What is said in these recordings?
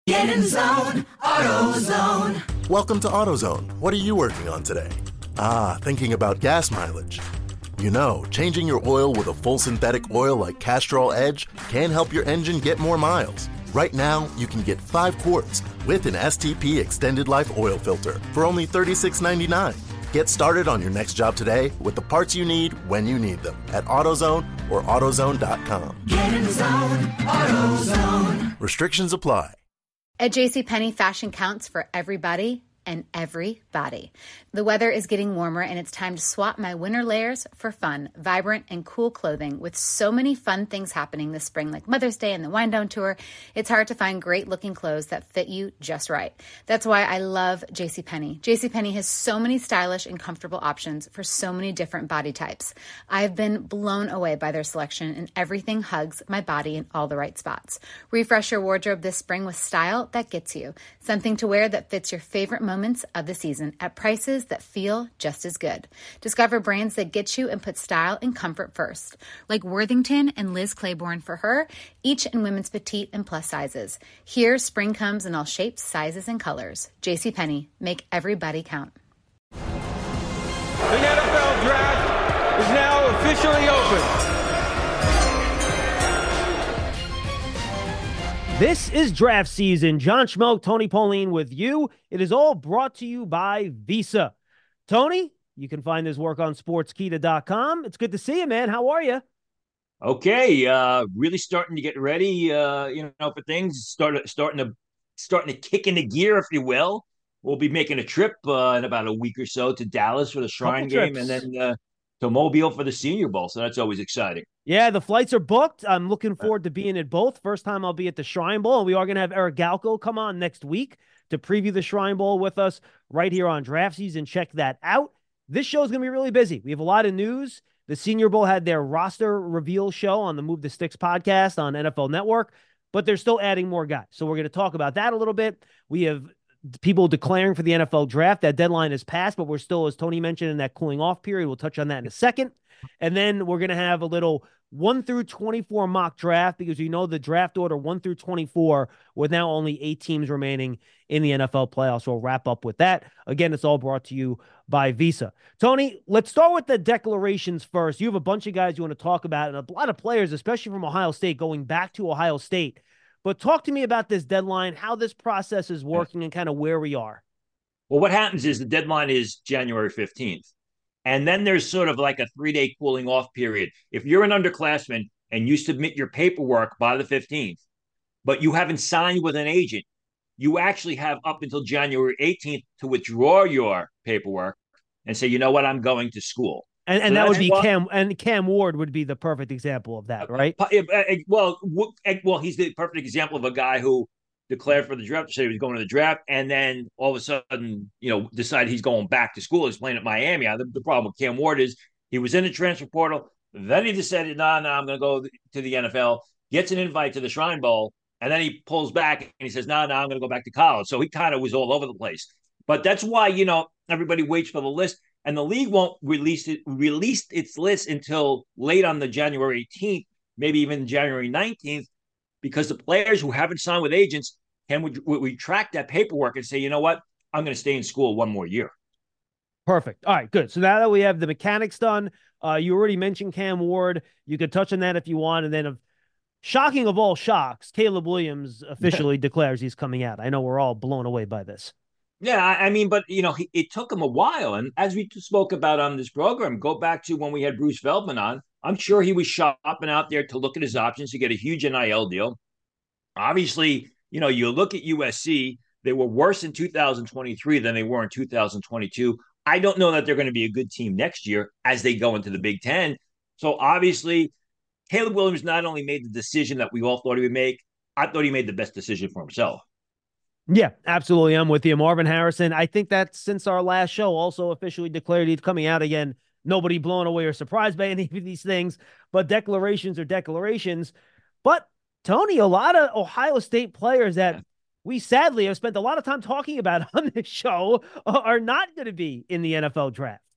Get in the zone, AutoZone. Welcome to AutoZone. What are you working on today? Thinking about gas mileage. You know, changing your oil with a full synthetic oil like Castrol Edge can help your engine get more miles. Right now, you can get 5 quarts with an STP Extended Life Oil Filter for only $36.99. Get started on your next job today with the parts you need when you need them at AutoZone or AutoZone.com. Get in the zone, AutoZone. Restrictions apply. At JCPenney, fashion counts for everybody and everybody. The weather is getting warmer and it's time to swap my winter layers for fun, vibrant, and cool clothing. With so many fun things happening this spring, like Mother's Day and the Wind Down Tour, it's hard to find great looking clothes that fit you just right. That's why I love JCPenney. JCPenney has so many stylish and comfortable options for so many different body types. I've been blown away by their selection, and everything hugs my body in all the right spots. Refresh your wardrobe this spring with style that gets you. Something to wear that fits your favorite moments of the season at prices that feel just as good. Discover brands that get you and put style and comfort first, like Worthington and Liz Claiborne for her, each in women's petite and plus sizes. Here, spring comes in all shapes, sizes, and colors. JCPenney, make everybody count. The NFL Draft is now officially open. This is draft season. John Schmelk, Tony Pauline with you. It is all brought to you by Visa. Tony, you can find his work on sportskeeda.com. It's good to see you, man. How are you? Okay, really starting to get ready, for things. Starting to kick into gear, if you will. We'll be making a trip in about a week or so to Dallas for the Shrine game, and then to Mobile for the Senior Bowl. So that's always exciting. Yeah, the flights are booked. I'm looking forward to being at both. First time I'll be at the Shrine Bowl, and we are going to have Eric Galko come on next week to preview the Shrine Bowl with us right here on Draft Season. Check that out. This show is going to be really busy. We have a lot of news. The Senior Bowl had their roster reveal show on the Move the Sticks podcast on NFL Network, but they're still adding more guys. So we're going to talk about that a little bit. We have people declaring for the NFL draft. That deadline has passed, but we're still, as Tony mentioned, in that cooling off period. We'll touch on that in a second. And then we're going to have a little 1 through 24 mock draft, because you know the draft order 1 through 24 with now only 8 teams remaining in the NFL playoffs. We'll wrap up with that. Again, it's all brought to you by Visa. Tony, let's start with the declarations first. You have a bunch of guys you want to talk about, and a lot of players, especially from Ohio State, going back to Ohio State. But talk to me about this deadline, how this process is working, and kind of where we are. Well, what happens is the deadline is January 15th. And then there's sort of like a 3-day cooling off period. If you're an underclassman and you submit your paperwork by the 15th, but you haven't signed with an agent, you actually have up until January 18th to withdraw your paperwork and say, you know what, I'm going to school. And so that would be Cam Ward would be the perfect example of that, right? Well, he's the perfect example of a guy who declared for the draft, said he was going to the draft, and then all of a sudden, decided he's going back to school. He's playing at Miami. The problem with Cam Ward is he was in the transfer portal. Then he decided, no, I'm going to go to the NFL, gets an invite to the Shrine Bowl, and then he pulls back and he says, no, I'm going to go back to college. So he kind of was all over the place. But that's why, everybody waits for the list, and the league won't release its list until late on the January 18th, maybe even January 19th, because the players who haven't signed with agents can retract that paperwork and say, you know what, I'm going to stay in school one more year. Perfect. All right, good. So now that we have the mechanics done, you already mentioned Cam Ward. You could touch on that if you want. And then, shocking of all shocks, Caleb Williams officially declares he's coming out. I know we're all blown away by this. Yeah, but it took him a while. And as we spoke about on this program, go back to when we had Bruce Feldman on, I'm sure he was shopping out there to look at his options to get a huge NIL deal. Obviously, you look at USC, they were worse in 2023 than they were in 2022. I don't know that they're going to be a good team next year as they go into the Big Ten. So obviously, Caleb Williams not only made the decision that we all thought he would make, I thought he made the best decision for himself. Yeah, absolutely. I'm with you. Marvin Harrison, I think that since our last show also officially declared he's coming out again. Nobody blown away or surprised by any of these things, but declarations are declarations. But Tony, a lot of Ohio State players that we sadly have spent a lot of time talking about on this show are not going to be in the NFL draft.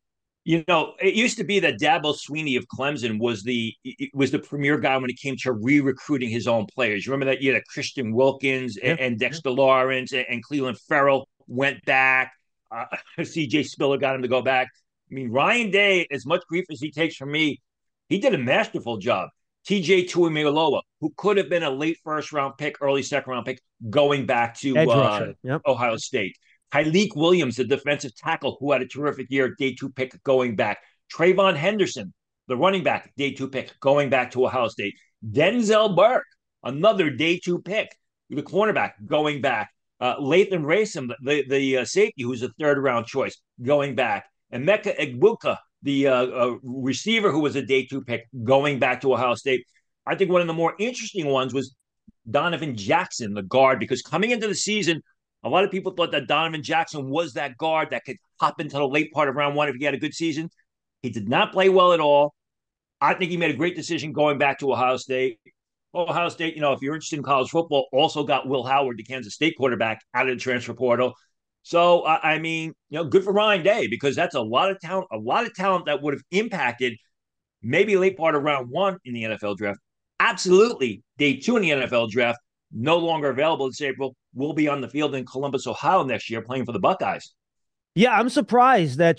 It used to be that Dabo Sweeney of Clemson was the premier guy when it came to re-recruiting his own players. You remember that year that Christian Wilkins Yeah. and Dexter Lawrence and Cleveland Ferrell went back. C.J. Spiller got him to go back. I mean, Ryan Day, as much grief as he takes from me, he did a masterful job. T.J. Tuimoloau, who could have been a late first-round pick, early second-round pick, going back to Edge rusher. Yep. Ohio State. Tyleek Williams, the defensive tackle, who had a terrific year, day 2 pick going back. Trayvon Henderson, the running back, day 2 pick going back to Ohio State. Denzel Burke, another day 2 pick, the cornerback going back. Lathan Racem, the safety, who's a third-round choice, going back. And Emeka Egbuka, the receiver who was a day 2 pick, going back to Ohio State. I think one of the more interesting ones was Donovan Jackson, the guard, because coming into the season, a lot of people thought that Donovan Jackson was that guard that could hop into the late part of round 1 if he had a good season. He did not play well at all. I think he made a great decision going back to Ohio State. Ohio State, if you're interested in college football, also got Will Howard, the Kansas State quarterback, out of the transfer portal. So, I mean, good for Ryan Day, because that's a lot of talent that would have impacted maybe late part of round 1 in the NFL draft. Absolutely, day 2 in the NFL draft, no longer available this April, will be on the field in Columbus, Ohio next year playing for the Buckeyes. Yeah, I'm surprised that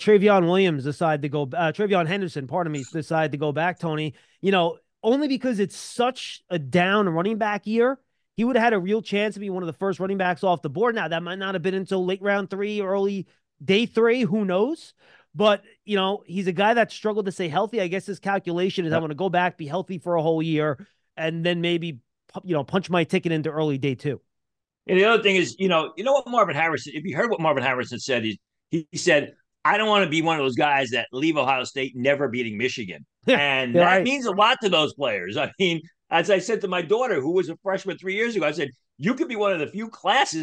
Travion Henderson, decided to go back, Tony, only because it's such a down running back year. He would have had a real chance to be one of the first running backs off the board. Now, that might not have been until late round 3, early day 3, who knows? But, he's a guy that struggled to stay healthy. I guess his calculation is I'm going to go back, be healthy for a whole year, and then maybe, punch my ticket into early day 2. And the other thing is, what Marvin Harrison, if you heard what Marvin Harrison said, he said, I don't want to be one of those guys that leave Ohio State never beating Michigan. And that means a lot to those players. I mean, as I said to my daughter, who was a freshman 3 years ago, I said, you could be one of the few class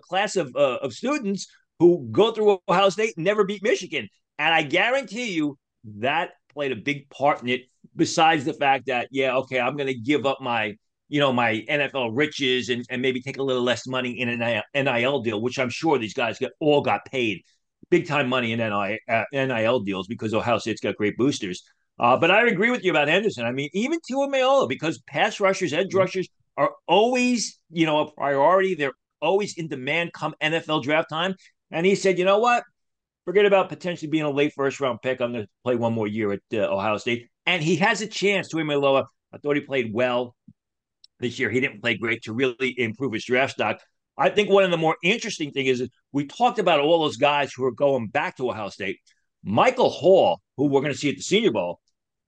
of students who go through Ohio State and never beat Michigan. And I guarantee you that played a big part in it, besides the fact that, I'm going to give up my NFL riches and maybe take a little less money in an NIL deal, which I'm sure these guys all got paid big time money in NIL deals because Ohio State's got great boosters. But I agree with you about Henderson. I mean, even Tuimoloau, because pass rushers, edge rushers are always, a priority. They're always in demand come NFL draft time. And he said, you know what? Forget about potentially being a late first round pick. I'm going to play one more year at Ohio State. And he has a chance. Tuimoloau, I thought he played well this year. He didn't play great to really improve his draft stock. I think one of the more interesting things is we talked about all those guys who are going back to Ohio State. Michael Hall, who we're going to see at the Senior Bowl,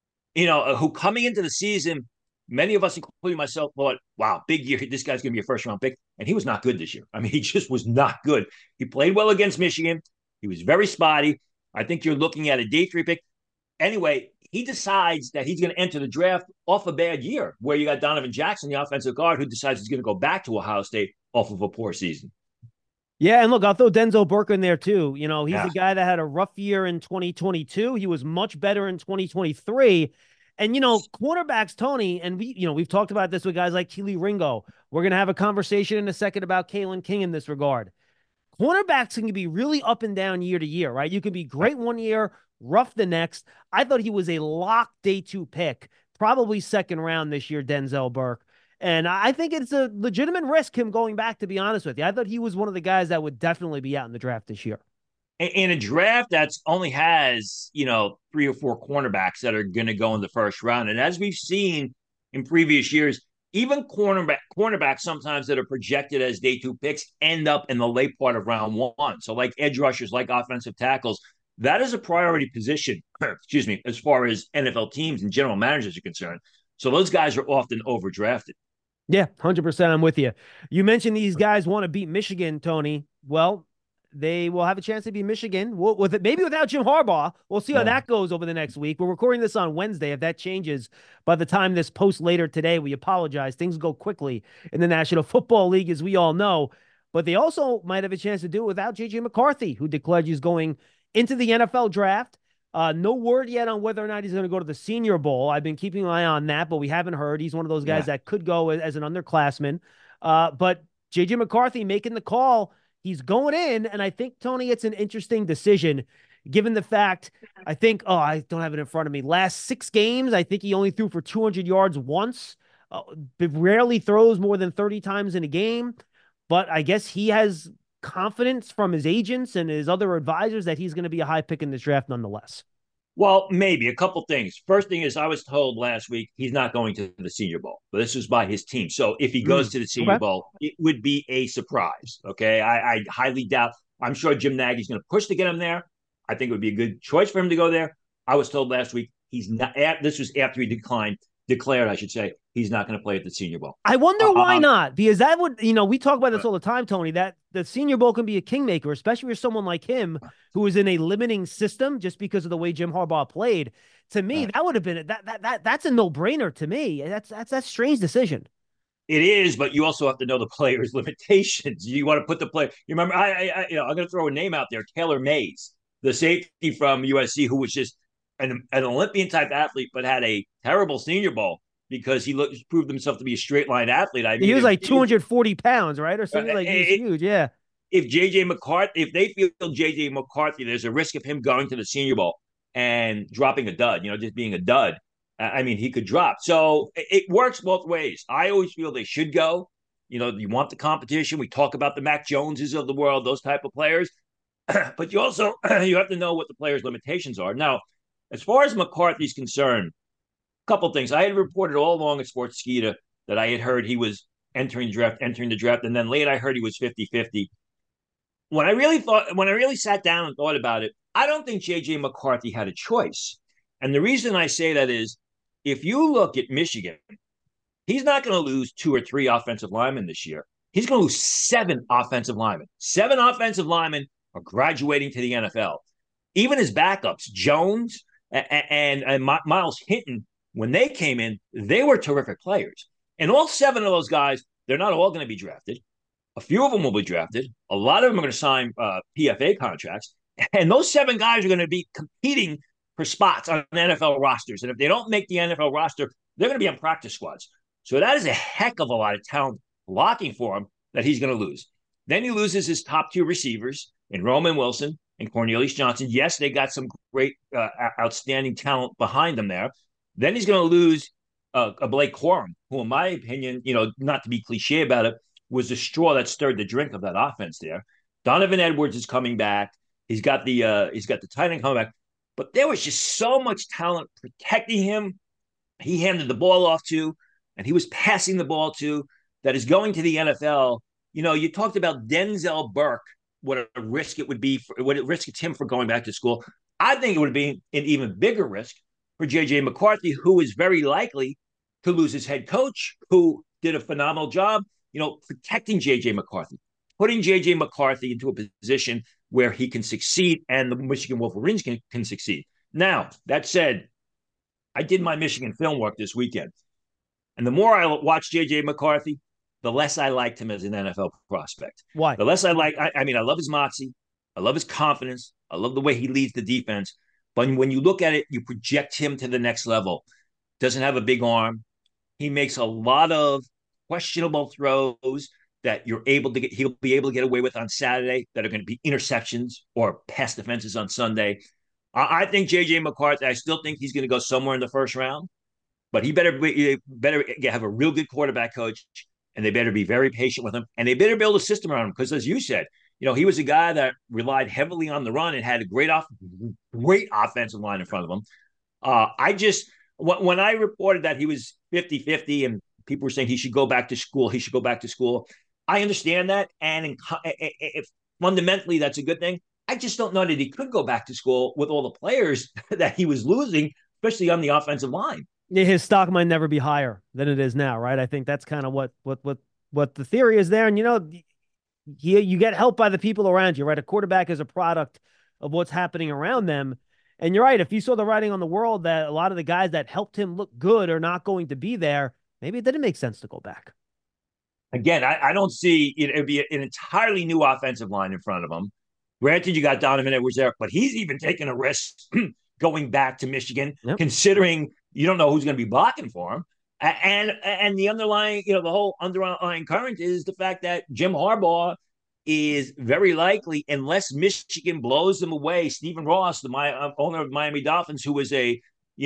who coming into the season, many of us, including myself, thought, wow, big year. This guy's going to be a first-round pick. And he was not good this year. I mean, he just was not good. He played well against Michigan. He was very spotty. I think you're looking at a day 3 pick. Anyway, he decides that he's going to enter the draft off a bad year, where you got Donovan Jackson, the offensive guard, who decides he's going to go back to Ohio State off of a poor season. Yeah, and look, I'll throw Denzel Burke in there too. He's a guy that had a rough year in 2022. He was much better in 2023. And, cornerbacks, Tony, and we've talked about this with guys like Kelee Ringo. We're going to have a conversation in a second about Kalen King in this regard. Cornerbacks can be really up and down year to year, right? You can be great one year, rough the next. I thought he was a lock day 2 pick, probably second round this year, Denzel Burke. And I think it's a legitimate risk, him going back, to be honest with you. I thought he was one of the guys that would definitely be out in the draft this year. In a draft that's only has, 3 or 4 cornerbacks that are going to go in the first round. And as we've seen in previous years, even cornerbacks sometimes that are projected as day 2 picks end up in the late part of round 1. So like edge rushers, like offensive tackles, that is a priority position, as far as NFL teams and general managers are concerned. So those guys are often overdrafted. Yeah, 100%. I'm with you. You mentioned these guys want to beat Michigan, Tony. Well, they will have a chance to beat Michigan maybe without Jim Harbaugh. We'll see how that goes over the next week. We're recording this on Wednesday. If that changes by the time this posts later today, we apologize. Things go quickly in the National Football League, as we all know. But they also might have a chance to do it without J.J. McCarthy, who declared he's going into the NFL draft. No word yet on whether or not he's going to go to the Senior Bowl. I've been keeping an eye on that, but we haven't heard. He's one of those guys that could go as an underclassman. But J.J. McCarthy making the call. He's going in, and I think, Tony, it's an interesting decision. given the fact, I think, I don't have it in front of me. Last 6 games, I think he only threw for 200 yards once. Rarely throws more than 30 times in a game. But I guess he has confidence from his agents and his other advisors that he's going to be a high pick in this draft nonetheless. Well, maybe a couple things. First thing is, I was told last week he's not going to the Senior Bowl, but this was by his team. So if he goes to the Senior Bowl, it would be a surprise. Okay, I highly doubt. I'm sure Jim Nagy's going to push to get him there. I think it would be a good choice for him to go there. I was told last week he's not. This was after he declared, I should say, he's not going to play at the Senior Bowl. I wonder why not, because that would, we talk about this all the time, Tony, that the Senior Bowl can be a kingmaker, especially for someone like him who is in a limiting system just because of the way Jim Harbaugh played. To me, that would have been that's a no-brainer to me. That's a strange decision. It is, but you also have to know the player's limitations. You want to put the player. You remember, I'm going to throw a name out there, Taylor Mays, the safety from USC, who was just an Olympian type athlete, but had a terrible Senior Bowl because he proved himself to be a straight line athlete. I mean, he was like 240 pounds, right, or something like he's huge. Yeah. If they feel JJ McCarthy, there's a risk of him going to the Senior Bowl and dropping a dud. Just being a dud. I mean, he could drop. So it works both ways. I always feel they should go. You want the competition. We talk about the Mac Joneses of the world, those type of players. But you also you have to know what the player's limitations are. Now, as far as McCarthy's concerned, a couple of things. I had reported all along at Sportskeeda that I had heard he was entering the draft, and then late I heard he was 50-50. When I really sat down and thought about it, I don't think JJ McCarthy had a choice. And the reason I say that is, if you look at Michigan, he's not going to lose 2 or 3 offensive linemen this year. He's going to lose 7 offensive linemen. 7 offensive linemen are graduating to the NFL. Even his backups, Jones and Miles Hinton, when they came in, they were terrific players. And all 7 of those guys, they're not all going to be drafted. A few of them will be drafted. A lot of them are going to sign PFA contracts. And those 7 guys are going to be competing for spots on NFL rosters. And if they don't make the NFL roster, they're going to be on practice squads. So that is a heck of a lot of talent blocking for him that he's going to lose. Then he loses his top 2 receivers in Roman Wilson and Cornelius Johnson. Yes, they got some great, outstanding talent behind them there. Then he's going to lose a Blake Corum, who, in my opinion, not to be cliche about it, was the straw that stirred the drink of that offense there. Donovan Edwards is coming back. He's got the tight end coming back. But there was just so much talent protecting him. He handed the ball off to, and he was passing the ball to, that is going to the NFL. You talked about Denzel Burke, what a risk it would be, what it risked him for going back to school. I think it would be an even bigger risk for JJ McCarthy, who is very likely to lose his head coach, who did a phenomenal job, protecting JJ McCarthy, putting JJ McCarthy into a position where he can succeed and the Michigan Wolverines can succeed. Now, that said, I did my Michigan film work this weekend. And the more I watch JJ McCarthy, the less I liked him as an NFL prospect. Why? The less I love his moxie. I love his confidence. I love the way he leads the defense. But when you look at it, you project him to the next level. Doesn't have a big arm. He makes a lot of questionable throws that he'll be able to get away with on Saturday that are going to be interceptions or pass defenses on Sunday. I think JJ McCarthy, I still think he's going to go somewhere in the first round, but he better have a real good quarterback coach, and they better be very patient with him, and they better build a system around him because, as you said, he was a guy that relied heavily on the run and had a great offensive line in front of him. When I reported that he was 50-50 and people were saying he should go back to school, I understand that, and fundamentally that's a good thing. I just don't know that he could go back to school with all the players that he was losing, especially on the offensive line. Yeah, his stock might never be higher than it is now, right? I think that's kind of what the theory is there. And you get help by the people around you, right? A quarterback is a product of what's happening around them. And you're right. If you saw the writing on the world that a lot of the guys that helped him look good are not going to be there, maybe it didn't make sense to go back. Again, I don't see it would be an entirely new offensive line in front of him. Granted, you got Donovan Edwards there, but he's even taking a risk going back to Michigan, considering you don't know who's going to be blocking for him. And the underlying, the whole underlying current is the fact that Jim Harbaugh is very likely, unless Michigan blows them away. Stephen Ross, the owner of Miami Dolphins, who is a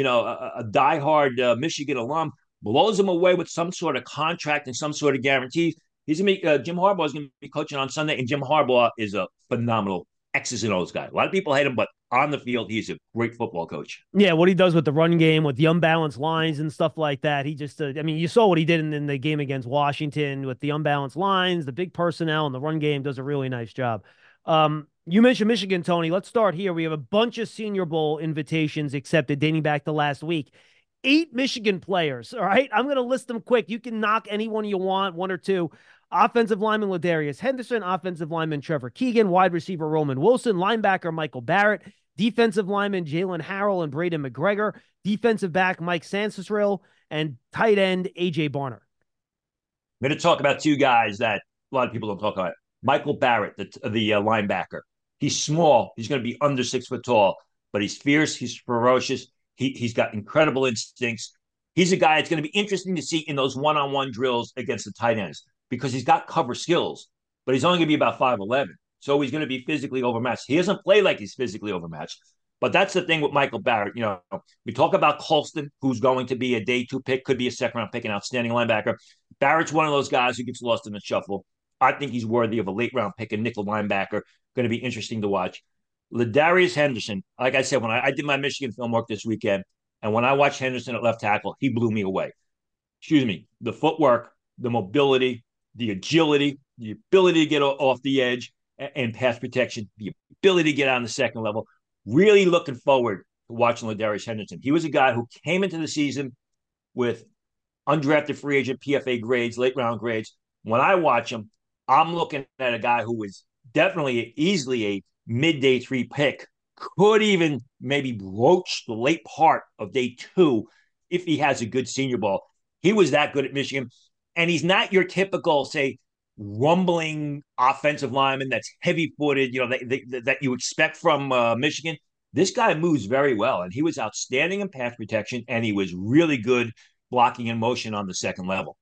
diehard Michigan alum, blows them away with some sort of contract and some sort of guarantee. He's gonna be Jim Harbaugh is gonna be coaching on Sunday, and Jim Harbaugh is a phenomenal X's and O's guy. A lot of people hate him, but on the field, he's a great football coach. Yeah, what he does with the run game, with the unbalanced lines and stuff like that. He just, you saw what he did in the game against Washington with the unbalanced lines, the big personnel, and the run game. Does a really nice job. You mentioned Michigan, Tony. Let's start here. We have a bunch of Senior Bowl invitations accepted dating back to last week. 8 Michigan players, all right? I'm going to list them quick. You can knock anyone you want, one or two. Offensive lineman Ladarius Henderson, offensive lineman Trevor Keegan, wide receiver Roman Wilson, linebacker Michael Barrett, defensive lineman Jalen Harrell and Braden McGregor, defensive back Mike Sansasrill, and tight end A.J. Barner. I'm going to talk about 2 guys that a lot of people don't talk about. Michael Barrett, the linebacker. He's small. He's going to be under 6 foot tall, but he's fierce. He's ferocious. He's got incredible instincts. He's a guy that's going to be interesting to see in those one-on-one drills against the tight ends because he's got cover skills, but he's only going to be about 5'11". So he's going to be physically overmatched. He doesn't play like he's physically overmatched. But that's the thing with Michael Barrett. We talk about Colston, who's going to be a day 2 pick, could be a second-round pick, an outstanding linebacker. Barrett's one of those guys who gets lost in the shuffle. I think he's worthy of a late-round pick, a nickel linebacker. Going to be interesting to watch. Ladarius Henderson, like I said, when I did my Michigan film work this weekend, and when I watched Henderson at left tackle, he blew me away. The footwork, the mobility, the agility, the ability to get off the edge and pass protection, the ability to get on the second level. Really looking forward to watching Ladarius Henderson. He was a guy who came into the season with undrafted free agent PFA grades, late round grades. When I watch him, I'm looking at a guy who was definitely easily a mid-day 3 pick, could even maybe broach the late part of day 2 if he has a good Senior Bowl. He was that good at Michigan. And he's not your typical, say, rumbling offensive lineman that's heavy-footed, that you expect from Michigan. This guy moves very well, and he was outstanding in pass protection, and he was really good blocking in motion on the second level.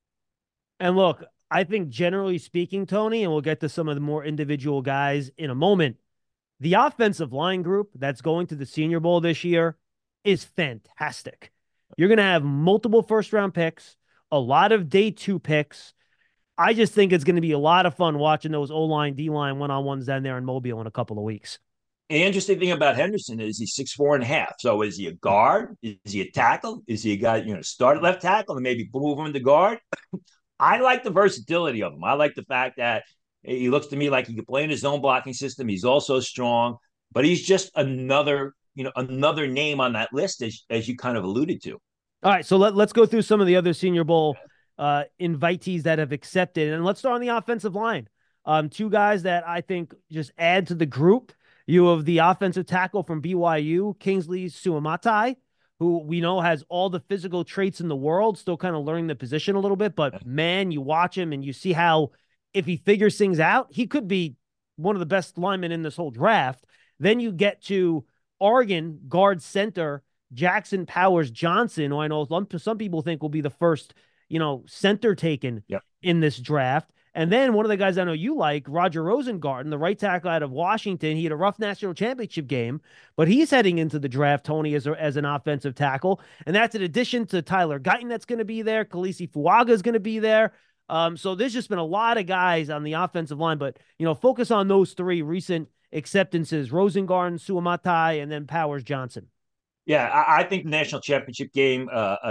And look, I think generally speaking, Tony, and we'll get to some of the more individual guys in a moment, the offensive line group that's going to the Senior Bowl this year is fantastic. You're going to have multiple first-round picks, a lot of day 2 picks. I just think it's going to be a lot of fun watching those O-line, D-line one-on-ones down there in Mobile in a couple of weeks. The interesting thing about Henderson is he's 6'4.5". So is he a guard? Is he a tackle? Is he a guy, start at left tackle and maybe move him into guard? I like the versatility of him. I like the fact that he looks to me like he can play in his own blocking system. He's also strong, but he's just another name on that list, as you kind of alluded to. All right, so let's go through some of the other Senior Bowl invitees that have accepted, and let's start on the offensive line. 2 guys that I think just add to the group. You have the offensive tackle from BYU, Kingsley Suamataia, who we know has all the physical traits in the world, still kind of learning the position a little bit. But, man, you watch him and you see how if he figures things out, he could be one of the best linemen in this whole draft. Then you get to Oregon guard center Jackson Powers Johnson, who I know some people think will be the first, center taken in this draft. And then one of the guys I know you like, Roger Rosengarten, the right tackle out of Washington. He had a rough national championship game, but he's heading into the draft, Tony, as an offensive tackle. And that's in addition to Tyler Guyton that's going to be there. Khaleesi Fuaga is going to be there. So there's just been a lot of guys on the offensive line, but, focus on those 3 recent acceptances, Rosengarten, Suamataia, and then Powers Johnson. Yeah, I think the national championship game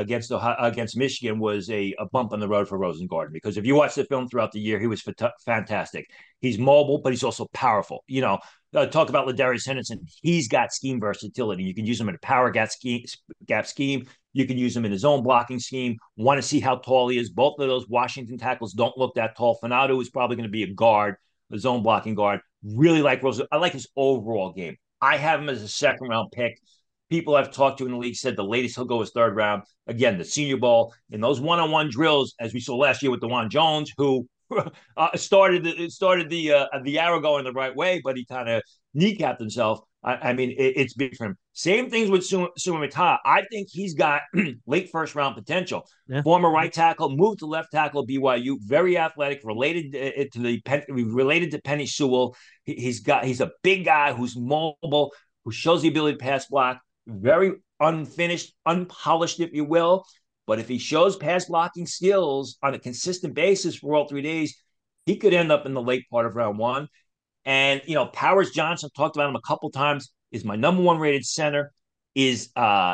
against Michigan was a bump on the road for Rosengarten, because if you watch the film throughout the year, he was fantastic. He's mobile, but he's also powerful. Talk about Ladarius Henderson. He's got scheme versatility. You can use him in a power gap scheme. You can use him in his own blocking scheme. Want to see how tall he is. Both of those Washington tackles don't look that tall. Fanado is probably going to be a guard, a zone blocking guard. Really like Rosen. I like his overall game. I have him as a second-round pick. People I've talked to in the league said the latest he'll go is 3rd round. Again, the Senior Bowl, in those one-on-one drills, as we saw last year with DeJuan Jones, who started the arrow going the right way, but he kind of kneecapped himself. I mean, it's big for him. Same things with Sumita. I think he's got late first round potential. Yeah. Former right tackle, moved to left tackle, BYU, very athletic, related to Penny Sewell. He's a big guy who's mobile, who shows the ability to pass block, very unfinished, unpolished, if you will. But if he shows pass blocking skills on a consistent basis for all 3 days, he could end up in the late part of round one. And, Powers Johnson, talked about him a couple times, is my number one rated center, is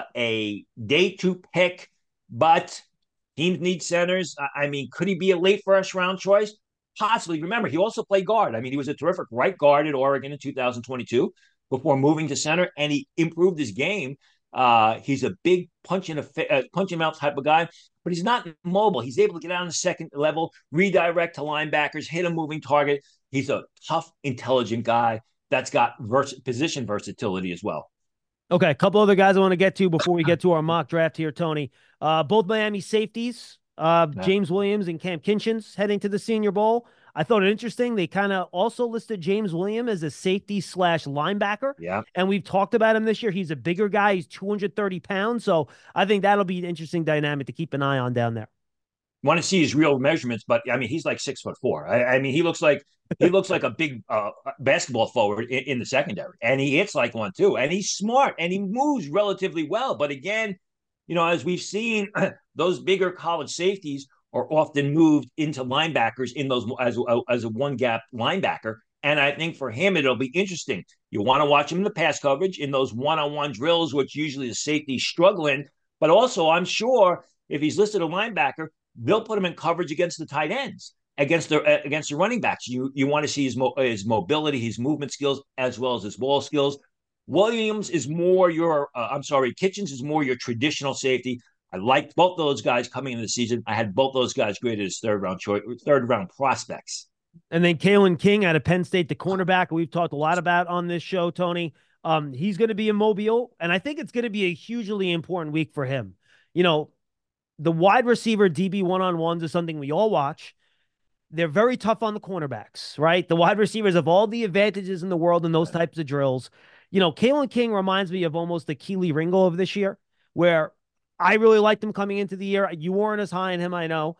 a day 2 pick, but teams need centers. I mean, could he be a late first round choice? Possibly. Remember, he also played guard. I mean, he was a terrific right guard at Oregon in 2022 before moving to center, and he improved his game. He's a big punch in mouth type of guy, but he's not mobile. He's able to get out on the second level, redirect to linebackers, hit a moving target. He's a tough, intelligent guy that's got position versatility as well. Okay, a couple other guys I want to get to before we get to our mock draft here, Tony. Both Miami safeties, James Williams and Cam Kinchens heading to the Senior Bowl. I thought it interesting. They kind of also listed James Williams as a safety / linebacker. Yeah. And we've talked about him this year. He's a bigger guy. He's 230 pounds. So I think that'll be an interesting dynamic to keep an eye on down there. Want to see his real measurements, but I mean, he's like 6'4". I mean, he looks like a big basketball forward in the secondary, and he hits like one too. And he's smart and he moves relatively well. But again, as we've seen, those bigger college safeties are often moved into linebackers in those as a one gap linebacker. And I think for him, it'll be interesting. You want to watch him in the pass coverage in those one-on-one drills, which usually the safety's struggling. But also, I'm sure if he's listed a linebacker, they'll put him in coverage against the tight ends, against the running backs. You want to see his mobility, his movement skills, as well as his ball skills. Williams is more Kitchens is more your traditional safety. I liked both those guys coming into the season. I had both those guys graded as third round prospects. And then Kalen King out of Penn State, the cornerback we've talked a lot about on this show, Tony. He's going to be in Mobile, and I think it's going to be a hugely important week for him. The wide receiver DB one-on-ones is something we all watch. They're very tough on the cornerbacks, right? The wide receivers have all the advantages in the world in those types of drills. Kalen King reminds me of almost the Kelee Ringo of this year, where I really liked him coming into the year. You weren't as high on him, I know.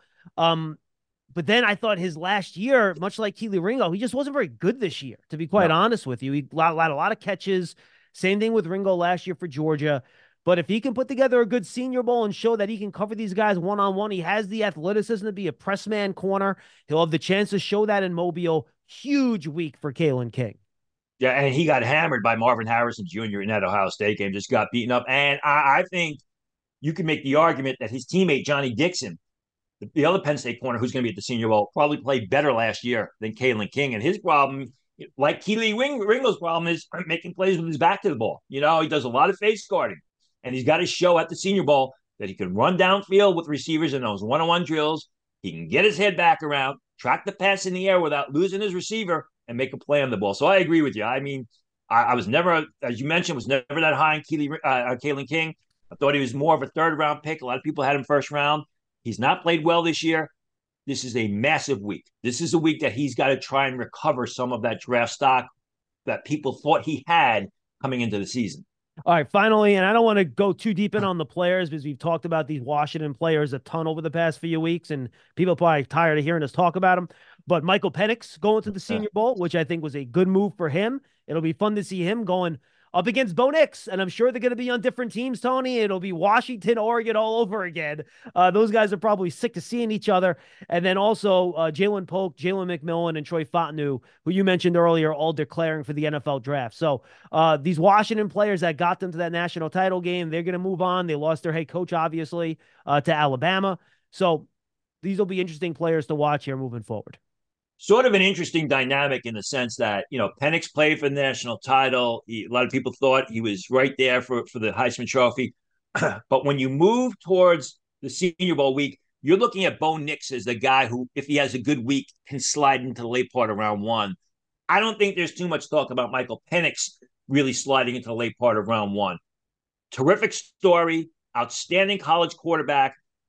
But then I thought his last year, much like Kelee Ringo, he just wasn't very good this year, to be quite honest with you. He had a lot of catches. Same thing with Ringo last year for Georgia. But if he can put together a good Senior Bowl and show that he can cover these guys one-on-one, he has the athleticism to be a press man corner. He'll have the chance to show that in Mobile. Huge week for Kalen King. Yeah, and he got hammered by Marvin Harrison Jr. in that Ohio State game, just got beaten up. And I think you can make the argument that his teammate, Johnny Dixon, the other Penn State corner who's going to be at the Senior Bowl, probably played better last year than Kalen King. And his problem, like Kelee Ringo's problem, is making plays with his back to the ball. He does a lot of face guarding. And he's got to show at the Senior Bowl that he can run downfield with receivers in those one-on-one drills. He can get his head back around, track the pass in the air without losing his receiver, and make a play on the ball. So I agree with you. I mean, I was never, as you mentioned, was never that high on Kalen King. I thought he was more of a third-round pick. A lot of people had him first round. He's not played well this year. This is a massive week. This is a week that he's got to try and recover some of that draft stock that people thought he had coming into the season. All right, finally, and I don't want to go too deep in on the players because we've talked about these Washington players a ton over the past few weeks, and people are probably tired of hearing us talk about them. But Michael Penix going to the Senior Bowl, which I think was a good move for him. It'll be fun to see him going up against Bo Nix, and I'm sure they're going to be on different teams, Tony. It'll be Washington, Oregon all over again. Those guys are probably sick of seeing each other. And then also Jalen Polk, Jalen McMillan, and Troy Fontenot, who you mentioned earlier, all declaring for the NFL draft. So these Washington players that got them to that national title game, they're going to move on. They lost their head coach, obviously, to Alabama. So these will be interesting players to watch here moving forward. Sort of an interesting dynamic in the sense that, Penix played for the national title. A lot of people thought he was right there for the Heisman Trophy. But when you move towards the Senior Bowl week, you're looking at Bo Nix as the guy who, if he has a good week, can slide into the late part of round one. I don't think there's too much talk about Michael Penix really sliding into the late part of round one. Terrific story, outstanding college quarterback,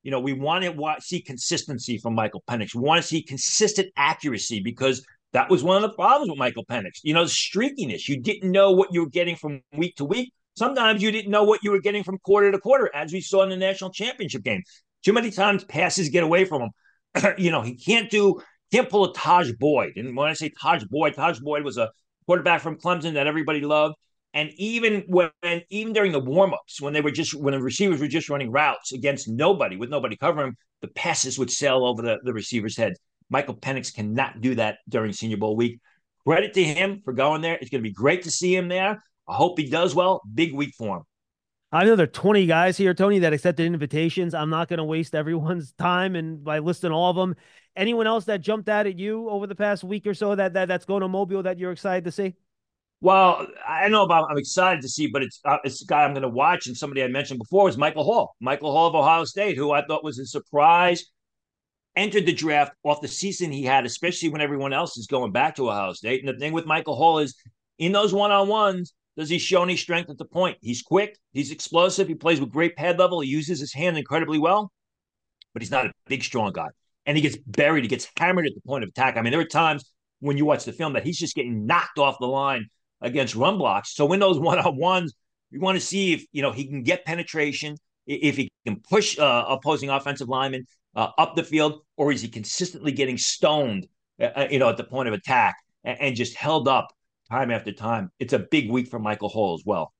we want to see consistency from Michael Penix. We want to see consistent accuracy because that was one of the problems with Michael Penix. The streakiness. You didn't know what you were getting from week to week. Sometimes you didn't know what you were getting from quarter to quarter, as we saw in the national championship game. Too many times passes get away from him. He can't pull a Tajh Boyd. And when I say Tajh Boyd was a quarterback from Clemson that everybody loved. And even during the warmups, when the receivers were just running routes against nobody, with nobody covering them, the passes would sail over the receiver's head. Michael Penix cannot do that during Senior Bowl week. Credit to him for going there. It's going to be great to see him there. I hope he does well. Big week for him. I know there are 20 guys here, Tony, that accepted invitations. I'm not going to waste everyone's time and by listing all of them. Anyone else that jumped out at you over the past week or so that's going to Mobile that you're excited to see? Well, I know I'm excited to see, but it's a guy I'm going to watch. And somebody I mentioned before was Michael Hall of Ohio State, who I thought was a surprise. Entered the draft off the season he had, especially when everyone else is going back to Ohio State. And the thing with Michael Hall is, in those one-on-ones, does he show any strength at the point? He's quick. He's explosive. He plays with great pad level. He uses his hand incredibly well, but he's not a big, strong guy. And he gets buried. He gets hammered at the point of attack. I mean, there are times when you watch the film that he's just getting knocked off the line against run blocks. So in those one-on-ones, you want to see if, he can get penetration, if he can push opposing offensive linemen up the field, or is he consistently getting stoned, at the point of attack and just held up time after time. It's a big week for Michael Hall as well.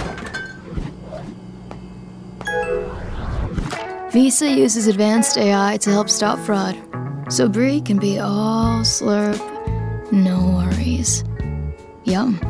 Visa uses advanced AI to help stop fraud, so Brie can be all slurp, no worries. Yum.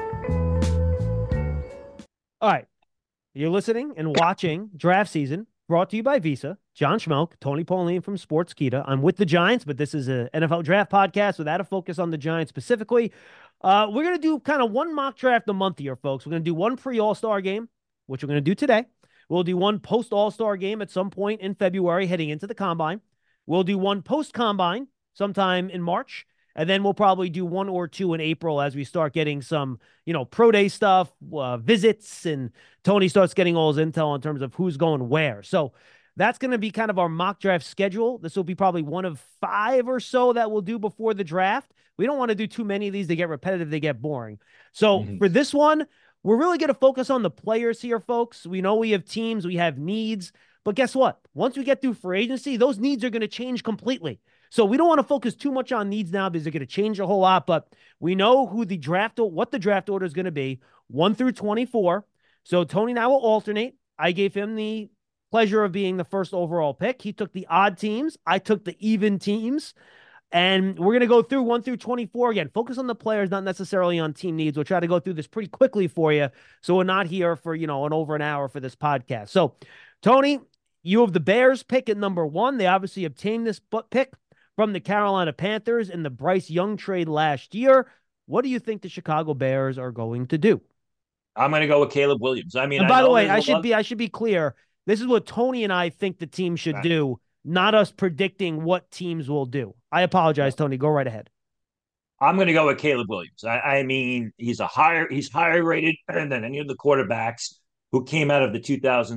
All right. You're listening and watching Draft Season, brought to you by Visa. John Schmelk, Tony Pauline from Sportskeeda. I'm with the Giants, but this is an NFL draft podcast without a focus on the Giants specifically. We're going to do kind of one mock draft a month here, folks. We're going to do one pre-All-Star game, which we're going to do today. We'll do one post-All-Star game at some point in February heading into the Combine. We'll do one post-Combine sometime in March. And then we'll probably do one or two in April as we start getting some, pro day stuff, visits, and Tony starts getting all his intel in terms of who's going where. So that's going to be kind of our mock draft schedule. This will be probably one of 5 or so that we'll do before the draft. We don't want to do too many of these. They get repetitive. They get boring. So for this one, we're really going to focus on the players here, folks. We know we have teams. We have needs. But guess what? Once we get through free agency, those needs are going to change completely. So we don't want to focus too much on needs now because they're going to change a whole lot. But we know what the draft order is going to be, 1 through 24. So Tony and I will alternate. I gave him the pleasure of being the first overall pick. He took the odd teams. I took the even teams. And we're going to go through 1 through 24 again. Focus on the players, not necessarily on team needs. We'll try to go through this pretty quickly for you, so we're not here for, over an hour for this podcast. So, Tony, you have the Bears pick at number 1. They obviously obtained this pick from the Carolina Panthers in the Bryce Young trade last year. What do you think the Chicago Bears are going to do? I'm going to go with Caleb Williams. I mean, and by the way, I should be clear. This is what Tony and I think the team should do, not us predicting what teams will do. I apologize, Tony. Go right ahead. I'm going to go with Caleb Williams. I mean, he's higher rated than any of the quarterbacks who came out of the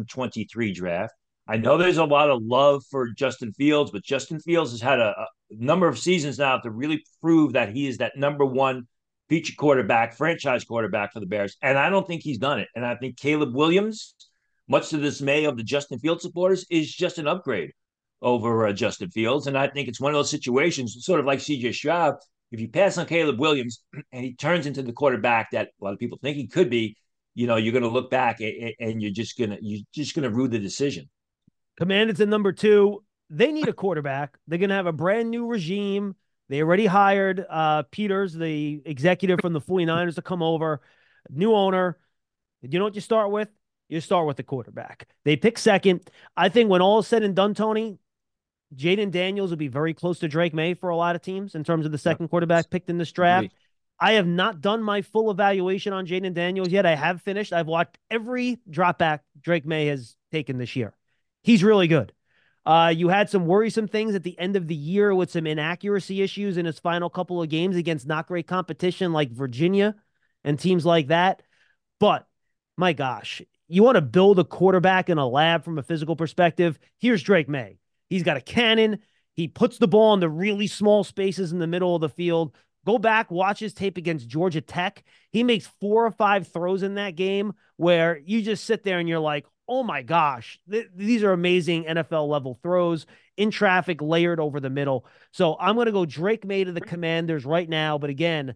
2023 draft. I know there's a lot of love for Justin Fields, but Justin Fields has had a number of seasons now to really prove that he is that number 1 feature quarterback, franchise quarterback for the Bears. And I don't think he's done it. And I think Caleb Williams, much to the dismay of the Justin Fields supporters, is just an upgrade over Justin Fields. And I think it's one of those situations, sort of like C.J. Stroud. If you pass on Caleb Williams and he turns into the quarterback that a lot of people think he could be, you're going to look back and you're just going to rue the decision. Commanders at number 2. They need a quarterback. They're going to have a brand new regime. They already hired Peters, the executive from the 49ers, to come over. New owner. You know what you start with? You start with the quarterback. They pick second. I think when all is said and done, Tony, Jaden Daniels will be very close to Drake May for a lot of teams in terms of the second quarterback picked in this draft. I have not done my full evaluation on Jaden Daniels yet. I have finished. I've watched every drop back Drake May has taken this year. He's really good. You had some worrisome things at the end of the year with some inaccuracy issues in his final couple of games against not great competition like Virginia and teams like that. But, my gosh, you want to build a quarterback in a lab from a physical perspective, here's Drake May. He's got a cannon. He puts the ball in the really small spaces in the middle of the field. Go back, watch his tape against Georgia Tech. He makes 4 or 5 throws in that game where you just sit there and you're like, oh my gosh, these are amazing NFL level throws in traffic, layered over the middle. So I'm going to go Drake May to the Commanders right now. But again,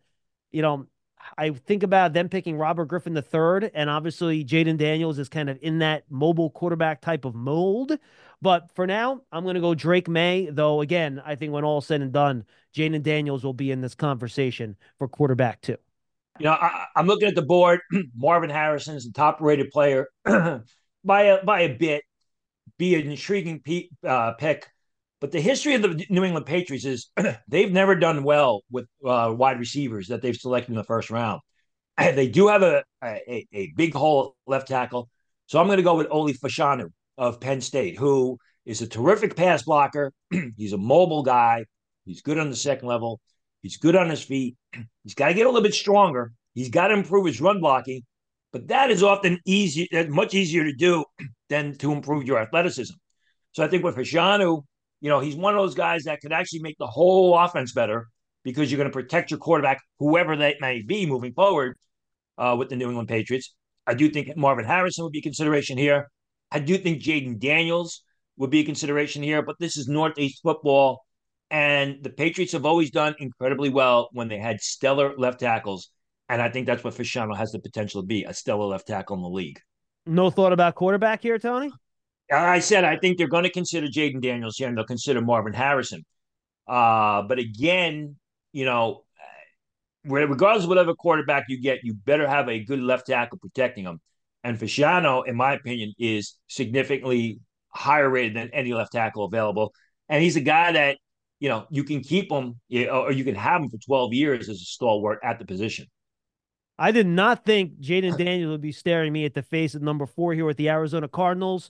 I think about them picking Robert Griffin III, and obviously Jaden Daniels is kind of in that mobile quarterback type of mold. But for now, I'm going to go Drake May, though, again, I think when all said and done, Jaden Daniels will be in this conversation for quarterback too. I'm looking at the board. Marvin Harrison is the top-rated player by a bit, be an intriguing pick. But the history of the New England Patriots is they've never done well with wide receivers that they've selected in the first round. They do have a big hole left tackle. So I'm going to go with Oli Fashanu of Penn State, who is a terrific pass blocker. He's a mobile guy. He's good on the second level. He's good on his feet. He's got to get a little bit stronger. He's got to improve his run blocking. But that is often much easier to do than to improve your athleticism. So I think with Fashanu, he's one of those guys that could actually make the whole offense better because you're going to protect your quarterback, whoever that may be moving forward with the New England Patriots. I do think Marvin Harrison would be a consideration here. I do think Jaden Daniels would be a consideration here, but this is Northeast football, and the Patriots have always done incredibly well when they had stellar left tackles, and I think that's what Fashanu has the potential to be, a stellar left tackle in the league. No thought about quarterback here, Tony? I said I think they're going to consider Jaden Daniels here, and they'll consider Marvin Harrison. But again, regardless of whatever quarterback you get, you better have a good left tackle protecting him. And Fashanu, in my opinion, is significantly higher rated than any left tackle available. And he's a guy that, you can keep him or you can have him for 12 years as a stalwart at the position. I did not think Jaden Daniels would be staring me at the face at number 4 here with the Arizona Cardinals.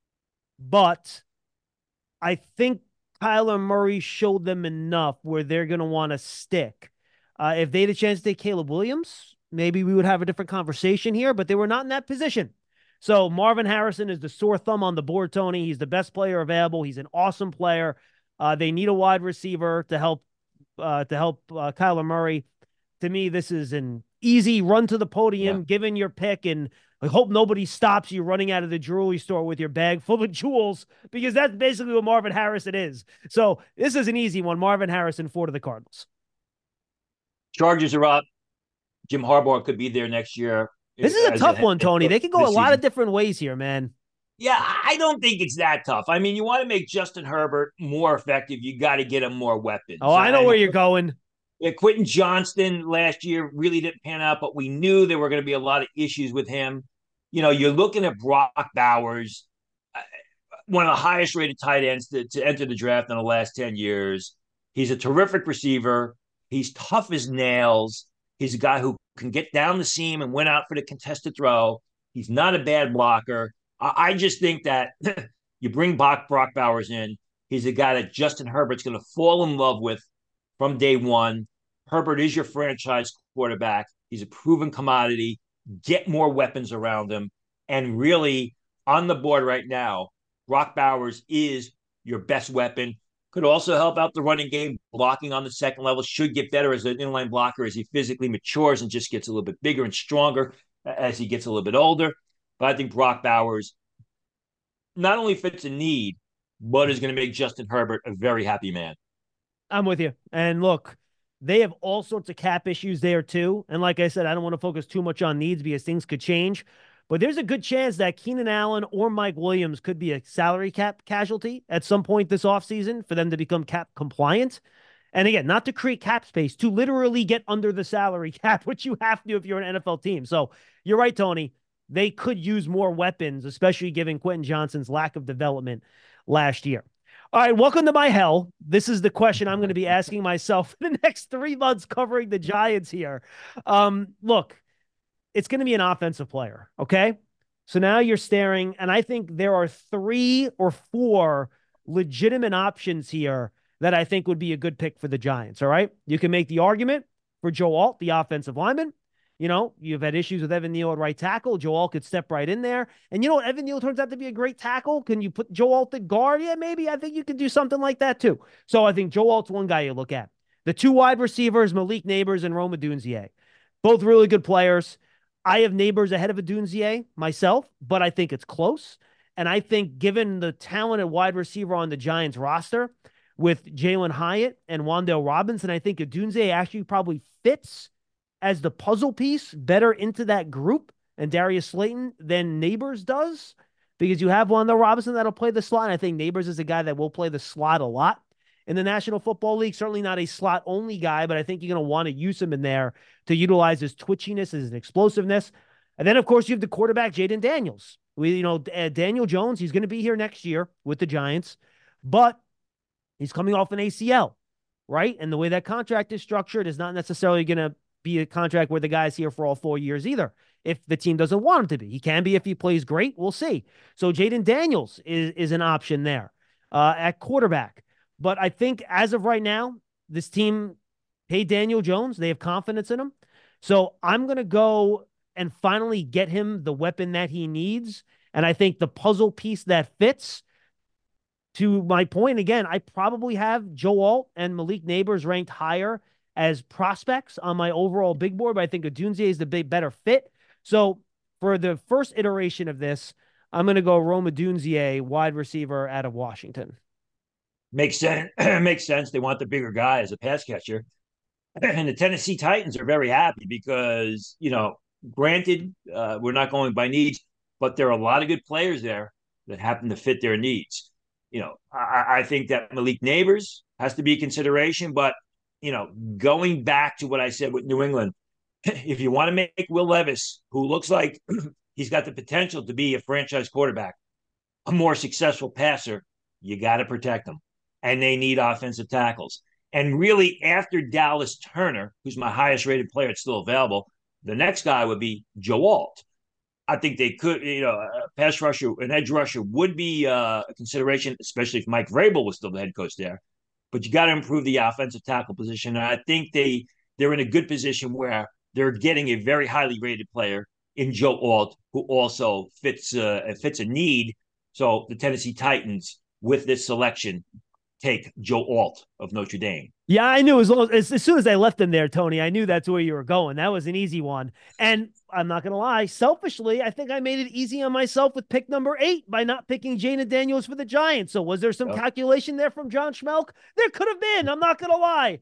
But I think Kyler Murray showed them enough where they're going to want to stick. If they had a chance to take Caleb Williams, maybe we would have a different conversation here, but they were not in that position. So Marvin Harrison is the sore thumb on the board, Tony. He's the best player available. He's an awesome player. They need a wide receiver to help Kyler Murray. To me, this is an easy run to the podium, given your pick, and I hope nobody stops you running out of the jewelry store with your bag full of jewels, because that's basically what Marvin Harrison is. So this is an easy one. Marvin Harrison, 4 to the Cardinals. Chargers are up. Jim Harbaugh could be there next year. This is a tough one, Tony. They can go a lot of different ways here, man. Yeah, I don't think it's that tough. I mean, you want to make Justin Herbert more effective, you got to get him more weapons. Oh, I know where you're going. Yeah, Quentin Johnston last year really didn't pan out, but we knew there were going to be a lot of issues with him. You're looking at Brock Bowers, one of the highest rated tight ends to enter the draft in the last 10 years. He's a terrific receiver. He's tough as nails. He's a guy who can get down the seam and win out for the contested throw. He's not a bad blocker. I just think that you bring Brock Bowers in. He's a guy that Justin Herbert's going to fall in love with from day one. Herbert is your franchise quarterback. He's a proven commodity. Get more weapons around him. And really, on the board right now, Brock Bowers is your best weapon. Could also help out the running game. Blocking on the second level should get better as an inline blocker as he physically matures and just gets a little bit bigger and stronger as he gets a little bit older. But I think Brock Bowers not only fits a need, but is going to make Justin Herbert a very happy man. I'm with you. And look, they have all sorts of cap issues there too. And like I said, I don't want to focus too much on needs because things could change. But there's a good chance that Keenan Allen or Mike Williams could be a salary cap casualty at some point this offseason for them to become cap compliant. And again, not to create cap space, to literally get under the salary cap, which you have to do if you're an NFL team. So you're right, Tony. They could use more weapons, especially given Quentin Johnston's lack of development last year. All right, welcome to my hell. This is the question I'm going to be asking myself for the next 3 months covering the Giants here. Look, it's going to be an offensive player, okay? So now you're staring, and I think there are 3 or 4 legitimate options here that I think would be a good pick for the Giants, all right? You can make the argument for Joe Alt, the offensive lineman. You've had issues with Evan Neal at right tackle. Joe Alt could step right in there. And Evan Neal turns out to be a great tackle. Can you put Joe Alt at guard? Yeah, maybe. I think you could do something like that too. So I think Joe Alt's one guy you look at. The two wide receivers, Malik Neighbors and Rome Odunze. Both really good players. I have Neighbors ahead of Odunze myself, but I think it's close. And I think given the talented wide receiver on the Giants roster with Jalen Hyatt and Wan'Dale Robinson, I think Odunze actually probably fits as the puzzle piece better into that group and Darius Slayton than Neighbors does, because you have Wan'Dale Robinson that'll play the slot. And I think Neighbors is a guy that will play the slot a lot in the National Football League. Certainly not a slot only guy, but I think you're going to want to use him in there to utilize his twitchiness, his explosiveness. And then, of course, you have the quarterback, Jaden Daniels. Daniel Jones, he's going to be here next year with the Giants, but he's coming off an ACL, right? And the way that contract is structured is not necessarily going to be a contract where the guy's here for all 4 years either, if the team doesn't want him to be. He can be if he plays great. We'll see. So Jaden Daniels is an option there at quarterback. But I think as of right now, this team paid Daniel Jones. They have confidence in him. So I'm going to go and finally get him the weapon that he needs. And I think the puzzle piece that fits, to my point, again, I probably have Joe Alt and Malik Neighbors ranked higher as prospects on my overall big board, but I think Odunze is the better fit. So for the first iteration of this, I'm going to go Rome Odunze, wide receiver out of Washington. Makes sense. Makes sense. They want the bigger guy as a pass catcher. And the Tennessee Titans are very happy because, granted, we're not going by needs, but there are a lot of good players there that happen to fit their needs. I think that Malik Neighbors has to be a consideration, but going back to what I said with New England, if you want to make Will Levis, who looks like he's got the potential to be a franchise quarterback, a more successful passer, you got to protect him. And they need offensive tackles. And really, after Dallas Turner, who's my highest rated player, it's still available, the next guy would be Joe Alt. I think they could, a pass rusher, an edge rusher would be a consideration, especially if Mike Vrabel was still the head coach there. But you got to improve the offensive tackle position. And I think they're in a good position where they're getting a very highly rated player in Joe Alt, who also fits a need. So the Tennessee Titans, with this selection, take Joe Alt of Notre Dame. Yeah, I knew as soon as I left him there, Tony, I knew that's where you were going. That was an easy one. And I'm not going to lie, selfishly, I think I made it easy on myself with pick number 8 by not picking Jaden Daniels for the Giants. So was there some calculation there from John Schmelk? There could have been. I'm not going to lie.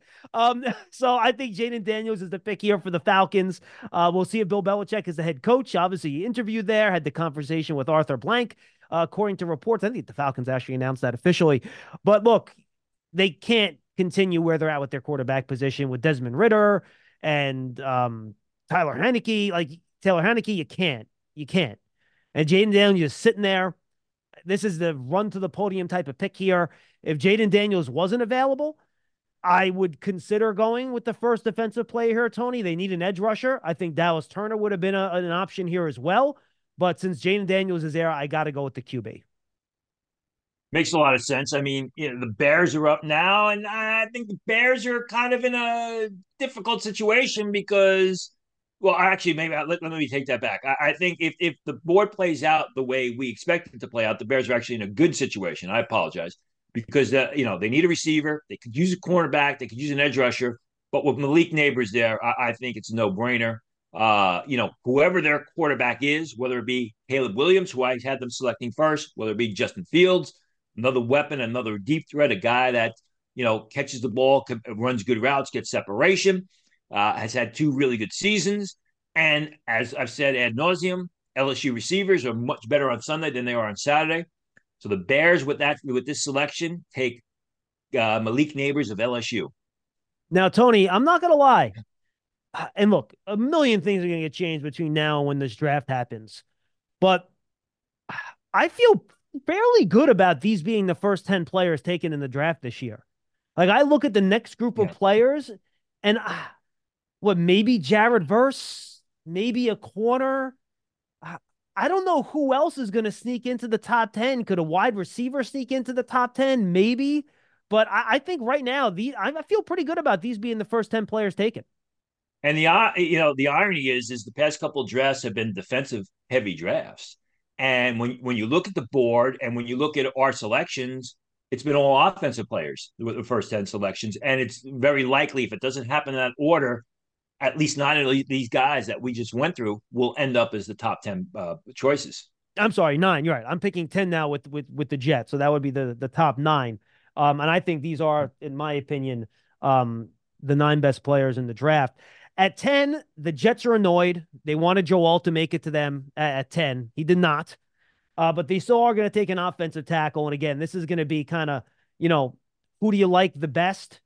So I think Jaden Daniels is the pick here for the Falcons. We'll see if Bill Belichick is the head coach. Obviously, he interviewed there, had the conversation with Arthur Blank. According to reports, I think the Falcons actually announced that officially. But look, they can't continue where they're at with their quarterback position with Desmond Ridder and Tyler Heinicke. Like Taylor Heinicke, you can't. And Jaden Daniels is sitting there. This is the run to the podium type of pick here. If Jaden Daniels wasn't available, I would consider going with the first defensive player here, Tony. They need an edge rusher. I think Dallas Turner would have been an option here as well. But since Jaden Daniels is there, I got to go with the QB. Makes a lot of sense. I mean, the Bears are up now, and I think the Bears are kind of in a difficult situation because, well, actually, maybe let me take that back. I think if the board plays out the way we expect it to play out, the Bears are actually in a good situation. I apologize because they need a receiver, they could use a cornerback, they could use an edge rusher, but with Malik Neighbors there, I think it's a no-brainer. Whoever their quarterback is, whether it be Caleb Williams, who I had them selecting first, whether it be Justin Fields, another weapon, another deep threat, a guy that, catches the ball, runs good routes, gets separation, has had 2 really good seasons. And as I've said ad nauseum, LSU receivers are much better on Sunday than they are on Saturday. So the Bears with this selection take Malik Neighbors of LSU. Now, Tony, I'm not going to lie. And look, a million things are going to get changed between now and when this draft happens. But I feel fairly good about these being the first 10 players taken in the draft this year. Like, I look at the next group of players and maybe Jared Verse, maybe a corner. I don't know who else is going to sneak into the top 10. Could a wide receiver sneak into the top 10? Maybe. But I think right now, I feel pretty good about these being the first 10 players taken. And the irony is the past couple of drafts have been defensive heavy drafts. And when you look at the board and when you look at our selections, it's been all offensive players with the first 10 selections. And it's very likely if it doesn't happen in that order, at least 9 of these guys that we just went through will end up as the top 10 choices. I'm sorry, 9. You're right. I'm picking 10 now with the Jets. So that would be the top 9. And I think these are, in my opinion, the 9 best players in the draft. At 10, the Jets are annoyed. They wanted Joe Alt to make it to them at 10. He did not. But they still are going to take an offensive tackle. And again, this is going to be kind of, who do you like the best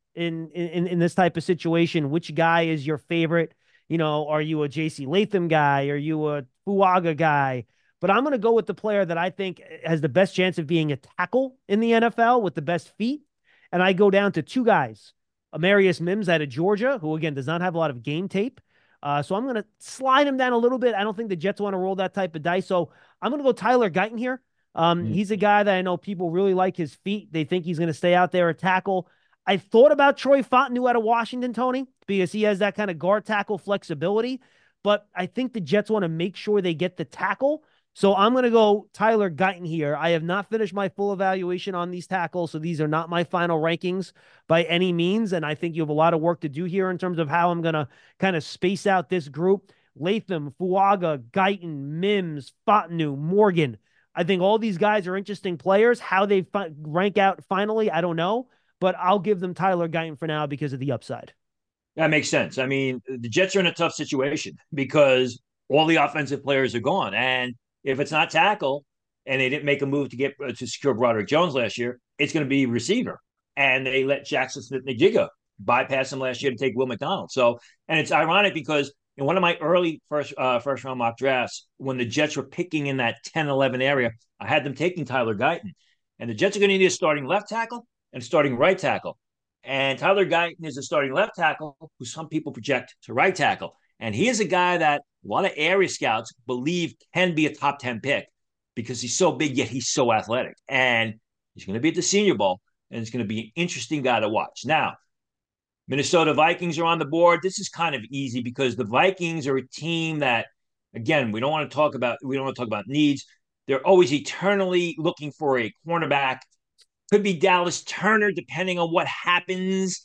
in this type of situation? Which guy is your favorite? Are you a J.C. Latham guy? Are you a Fuaga guy? But I'm going to go with the player that I think has the best chance of being a tackle in the NFL with the best feet. And I go down to 2 guys. Amarius Mims out of Georgia, who, again, does not have a lot of game tape. So I'm going to slide him down a little bit. I don't think the Jets want to roll that type of dice. So I'm going to go Tyler Guyton here. He's a guy that I know people really like his feet. They think he's going to stay out there at tackle. I thought about Troy Fontenot out of Washington, Tony, because he has that kind of guard tackle flexibility. But I think the Jets want to make sure they get the tackle. So I'm going to go Tyler Guyton here. I have not finished my full evaluation on these tackles, so these are not my final rankings by any means, and I think you have a lot of work to do here in terms of how I'm going to kind of space out this group. Latham, Fuaga, Guyton, Mims, Fontenot, Morgan. I think all these guys are interesting players. How they rank out finally, I don't know, but I'll give them Tyler Guyton for now because of the upside. That makes sense. I mean, the Jets are in a tough situation because all the offensive players are gone, and if it's not tackle and they didn't make a move to secure Broderick Jones last year, it's going to be receiver. And they let Jackson Smith-Njigba bypass him last year to take Will McDonald. So, and it's ironic because in one of my early first round mock drafts, when the Jets were picking in that 10-11 area, I had them taking Tyler Guyton. And the Jets are going to need a starting left tackle and a starting right tackle. And Tyler Guyton is a starting left tackle who some people project to right tackle. And he is a guy that a lot of area scouts believe can be a top 10 pick because he's so big, yet he's so athletic. And he's going to be at the Senior Bowl, and it's going to be an interesting guy to watch. Now, Minnesota Vikings are on the board. This is kind of easy because the Vikings are a team that, again, we don't want to talk about needs. They're always eternally looking for a cornerback. Could be Dallas Turner, depending on what happens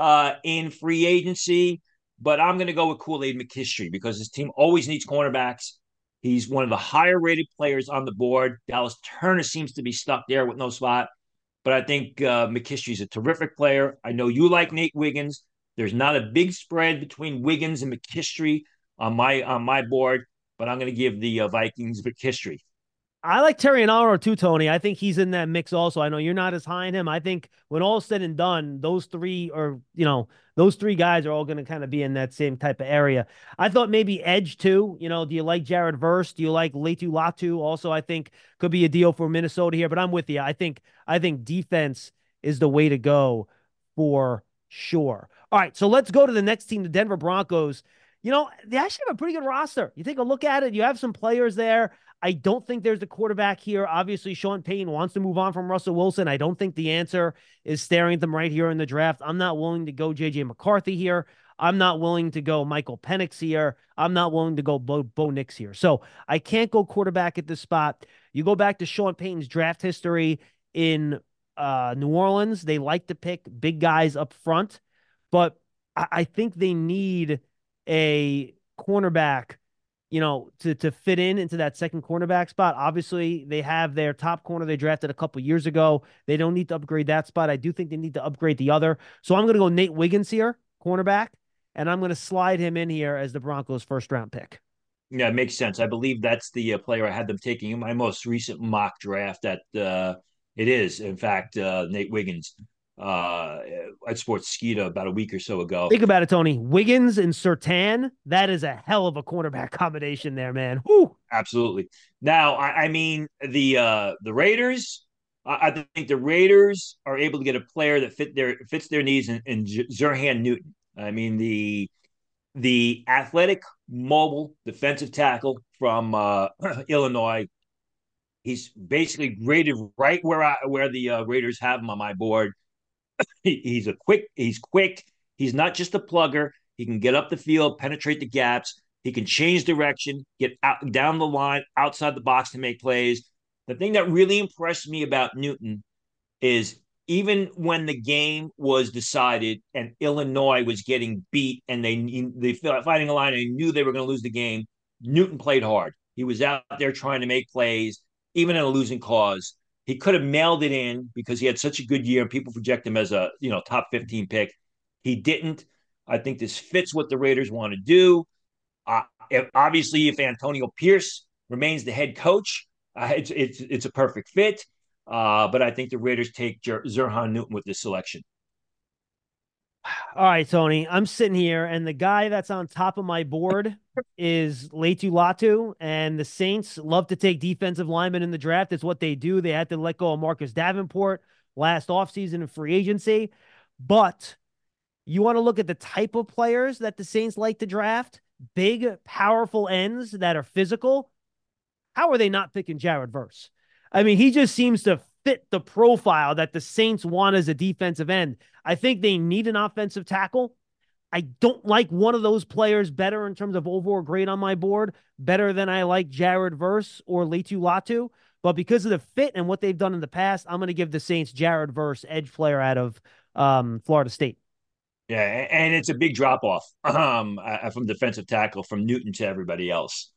in free agency. But I'm going to go with Kool-Aid McKinstry because his team always needs cornerbacks. He's one of the higher-rated players on the board. Dallas Turner seems to be stuck there with no spot. But I think McKinstry's a terrific player. I know you like Nate Wiggins. There's not a big spread between Wiggins and McKinstry on my board, but I'm going to give the Vikings McKinstry. I like Terrion Arnold too, Tony. I think he's in that mix also. I know you're not as high on him. I think when all is said and done, those three guys are all going to kind of be in that same type of area. I thought maybe edge too. Do you like Jared Verse? Do you like Latu Latu? Also, I think could be a deal for Minnesota here, but I'm with you. I think defense is the way to go for sure. All right, so let's go to the next team, the Denver Broncos. They actually have a pretty good roster. You take a look at it, you have some players there. I don't think there's a quarterback here. Obviously, Sean Payton wants to move on from Russell Wilson. I don't think the answer is staring at them right here in the draft. I'm not willing to go J.J. McCarthy here. I'm not willing to go Michael Penix here. I'm not willing to go Bo Nix here. So I can't go quarterback at this spot. You go back to Sean Payton's draft history in New Orleans. They like to pick big guys up front, but I think they need a cornerback to fit into that second cornerback spot. Obviously, they have their top corner they drafted a couple years ago. They don't need to upgrade that spot. I do think they need to upgrade the other. So I'm going to go Nate Wiggins here, cornerback, and I'm going to slide him in here as the Broncos' first-round pick. Yeah, it makes sense. I believe that's the player I had them taking in my most recent mock draft. That it is, in fact, Nate Wiggins. At Sportskeeda about a week or so ago. Think about it, Tony. Wiggins and Surtain, that is a hell of a cornerback combination there, man. Whew. Absolutely. Now, I mean, the Raiders, I think the Raiders are able to get a player that fits their needs in Zerhan Newton. I mean, the athletic, mobile defensive tackle from Illinois. He's basically rated right where the Raiders have him on my board. He's quick. He's not just a plugger. He can get up the field, penetrate the gaps. He can change direction, get out down the line, outside the box to make plays. The thing that really impressed me about Newton is even when the game was decided and Illinois was getting beat and they Fighting Illini knew they were going to lose the game, Newton played hard. He was out there trying to make plays, even in a losing cause. He could have mailed it in because he had such a good year and people project him as a top 15 pick. He didn't. I think this fits what the Raiders want to do. Obviously, if Antonio Pierce remains the head coach, it's a perfect fit. But I think the Raiders take Zerhan Newton with this selection. All right, Tony, I'm sitting here, and the guy that's on top of my board is Laiatu Latu, and the Saints love to take defensive linemen in the draft. It's what they do. They had to let go of Marcus Davenport last offseason in free agency. But you want to look at the type of players that the Saints like to draft, big, powerful ends that are physical. How are they not picking Jared Verse? I mean, he just seems to fit the profile that the Saints want as a defensive end. I think they need an offensive tackle. I don't like one of those players better in terms of overall grade on my board, better than I like Jared Verse or Laiatu Latu. But because of the fit and what they've done in the past, I'm going to give the Saints Jared Verse, edge player out of Florida State. Yeah, and it's a big drop off from defensive tackle from Newton to everybody else.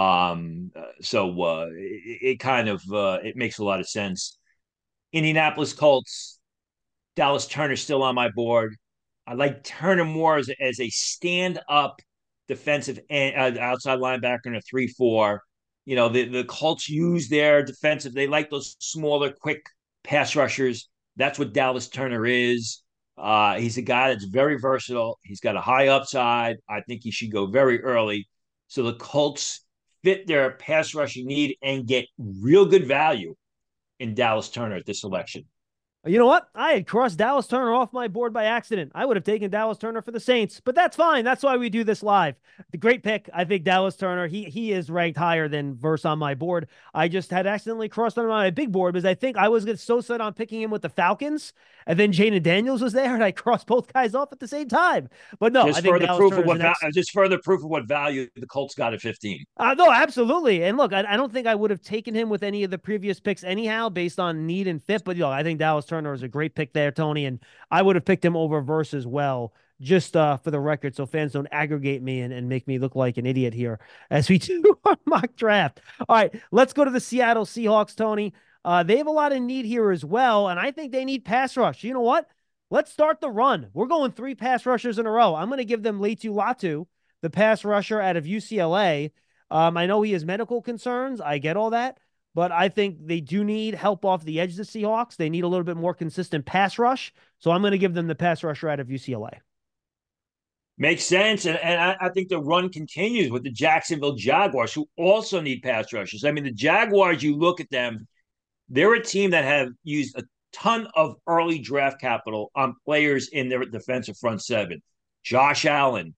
So it kind of it makes a lot of sense. Indianapolis Colts, Dallas Turner still on my board. I like Turner more as a stand-up defensive outside linebacker in a 3-4. The Colts use their defensive. They like those smaller, quick pass rushers. That's what Dallas Turner is. He's a guy that's very versatile. He's got a high upside. I think he should go very early. So the Colts fit their pass rushing need and get real good value in Dallas Turner at this selection. You know what? I had crossed Dallas Turner off my board by accident. I would have taken Dallas Turner for the Saints, but that's fine. That's why we do this live. The great pick. I think Dallas Turner, he is ranked higher than Verse on my board. I just had accidentally crossed on my big board because I think I was so set on picking him with the Falcons, and then Jaden Daniels was there, and I crossed both guys off at the same time. But no, I think just further proof of what value the Colts got at 15. No, absolutely. And look, I don't think I would have taken him with any of the previous picks anyhow, based on need and fit. But I think Dallas Turner is a great pick there, Tony, and I would have picked him over Verse as well, just for the record, so fans don't aggregate me and make me look like an idiot here as we do our mock draft. All right, let's go to the Seattle Seahawks, Tony. They have a lot of need here as well, and I think they need pass rush. You know what? Let's start the run. We're going 3 pass rushers in a row. I'm going to give them Laiatu Latu, the pass rusher out of UCLA. I know he has medical concerns. I get all that. But I think they do need help off the edge of the Seahawks. They need a little bit more consistent pass rush. So I'm going to give them the pass rusher out of UCLA. Makes sense. And I think the run continues with the Jacksonville Jaguars, who also need pass rushers. I mean, the Jaguars, you look at them, they're a team that have used a ton of early draft capital on players in their defensive front seven. Josh Allen,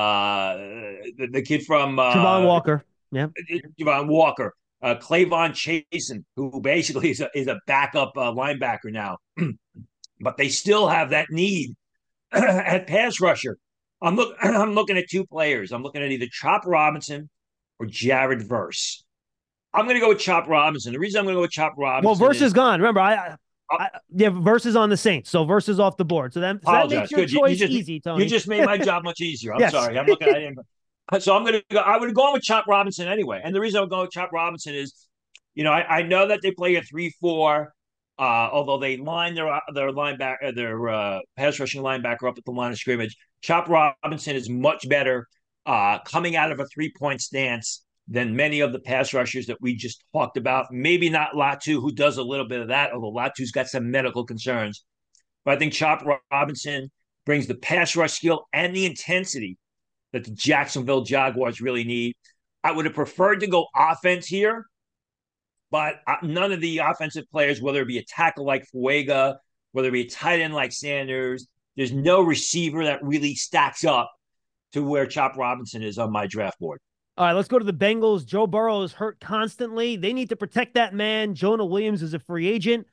the kid from Javon Walker. Yeah. Javon Walker. Clavon Chasen, who basically is a backup linebacker now. But they still have that need at pass rusher. I'm looking at 2 players. I'm looking at either Chop Robinson or Jared Verse. I'm going to go with Chop Robinson. The reason I'm going to go with Chop Robinson. Well, Verse is gone. Remember, Verse is on the Saints, so Verse is off the board. So that makes your choice easy, Tony. You just made my job much easier. I'm sorry. I'm looking at him. So I'm going to go. I would have gone with Chop Robinson anyway. And the reason I'm going with Chop Robinson is, I know that they play a 3-4, although they line their linebacker, their pass rushing linebacker up at the line of scrimmage. Chop Robinson is much better coming out of a 3-point stance than many of the pass rushers that we just talked about. Maybe not Latu, who does a little bit of that, although Latu's got some medical concerns. But I think Chop Robinson brings the pass rush skill and the intensity that the Jacksonville Jaguars really need. I would have preferred to go offense here, but none of the offensive players, whether it be a tackle like Fuega, whether it be a tight end like Sanders, there's no receiver that really stacks up to where Chop Robinson is on my draft board. All right, let's go to the Bengals. Joe Burrow is hurt constantly. They need to protect that man. Jonah Williams is a free agent.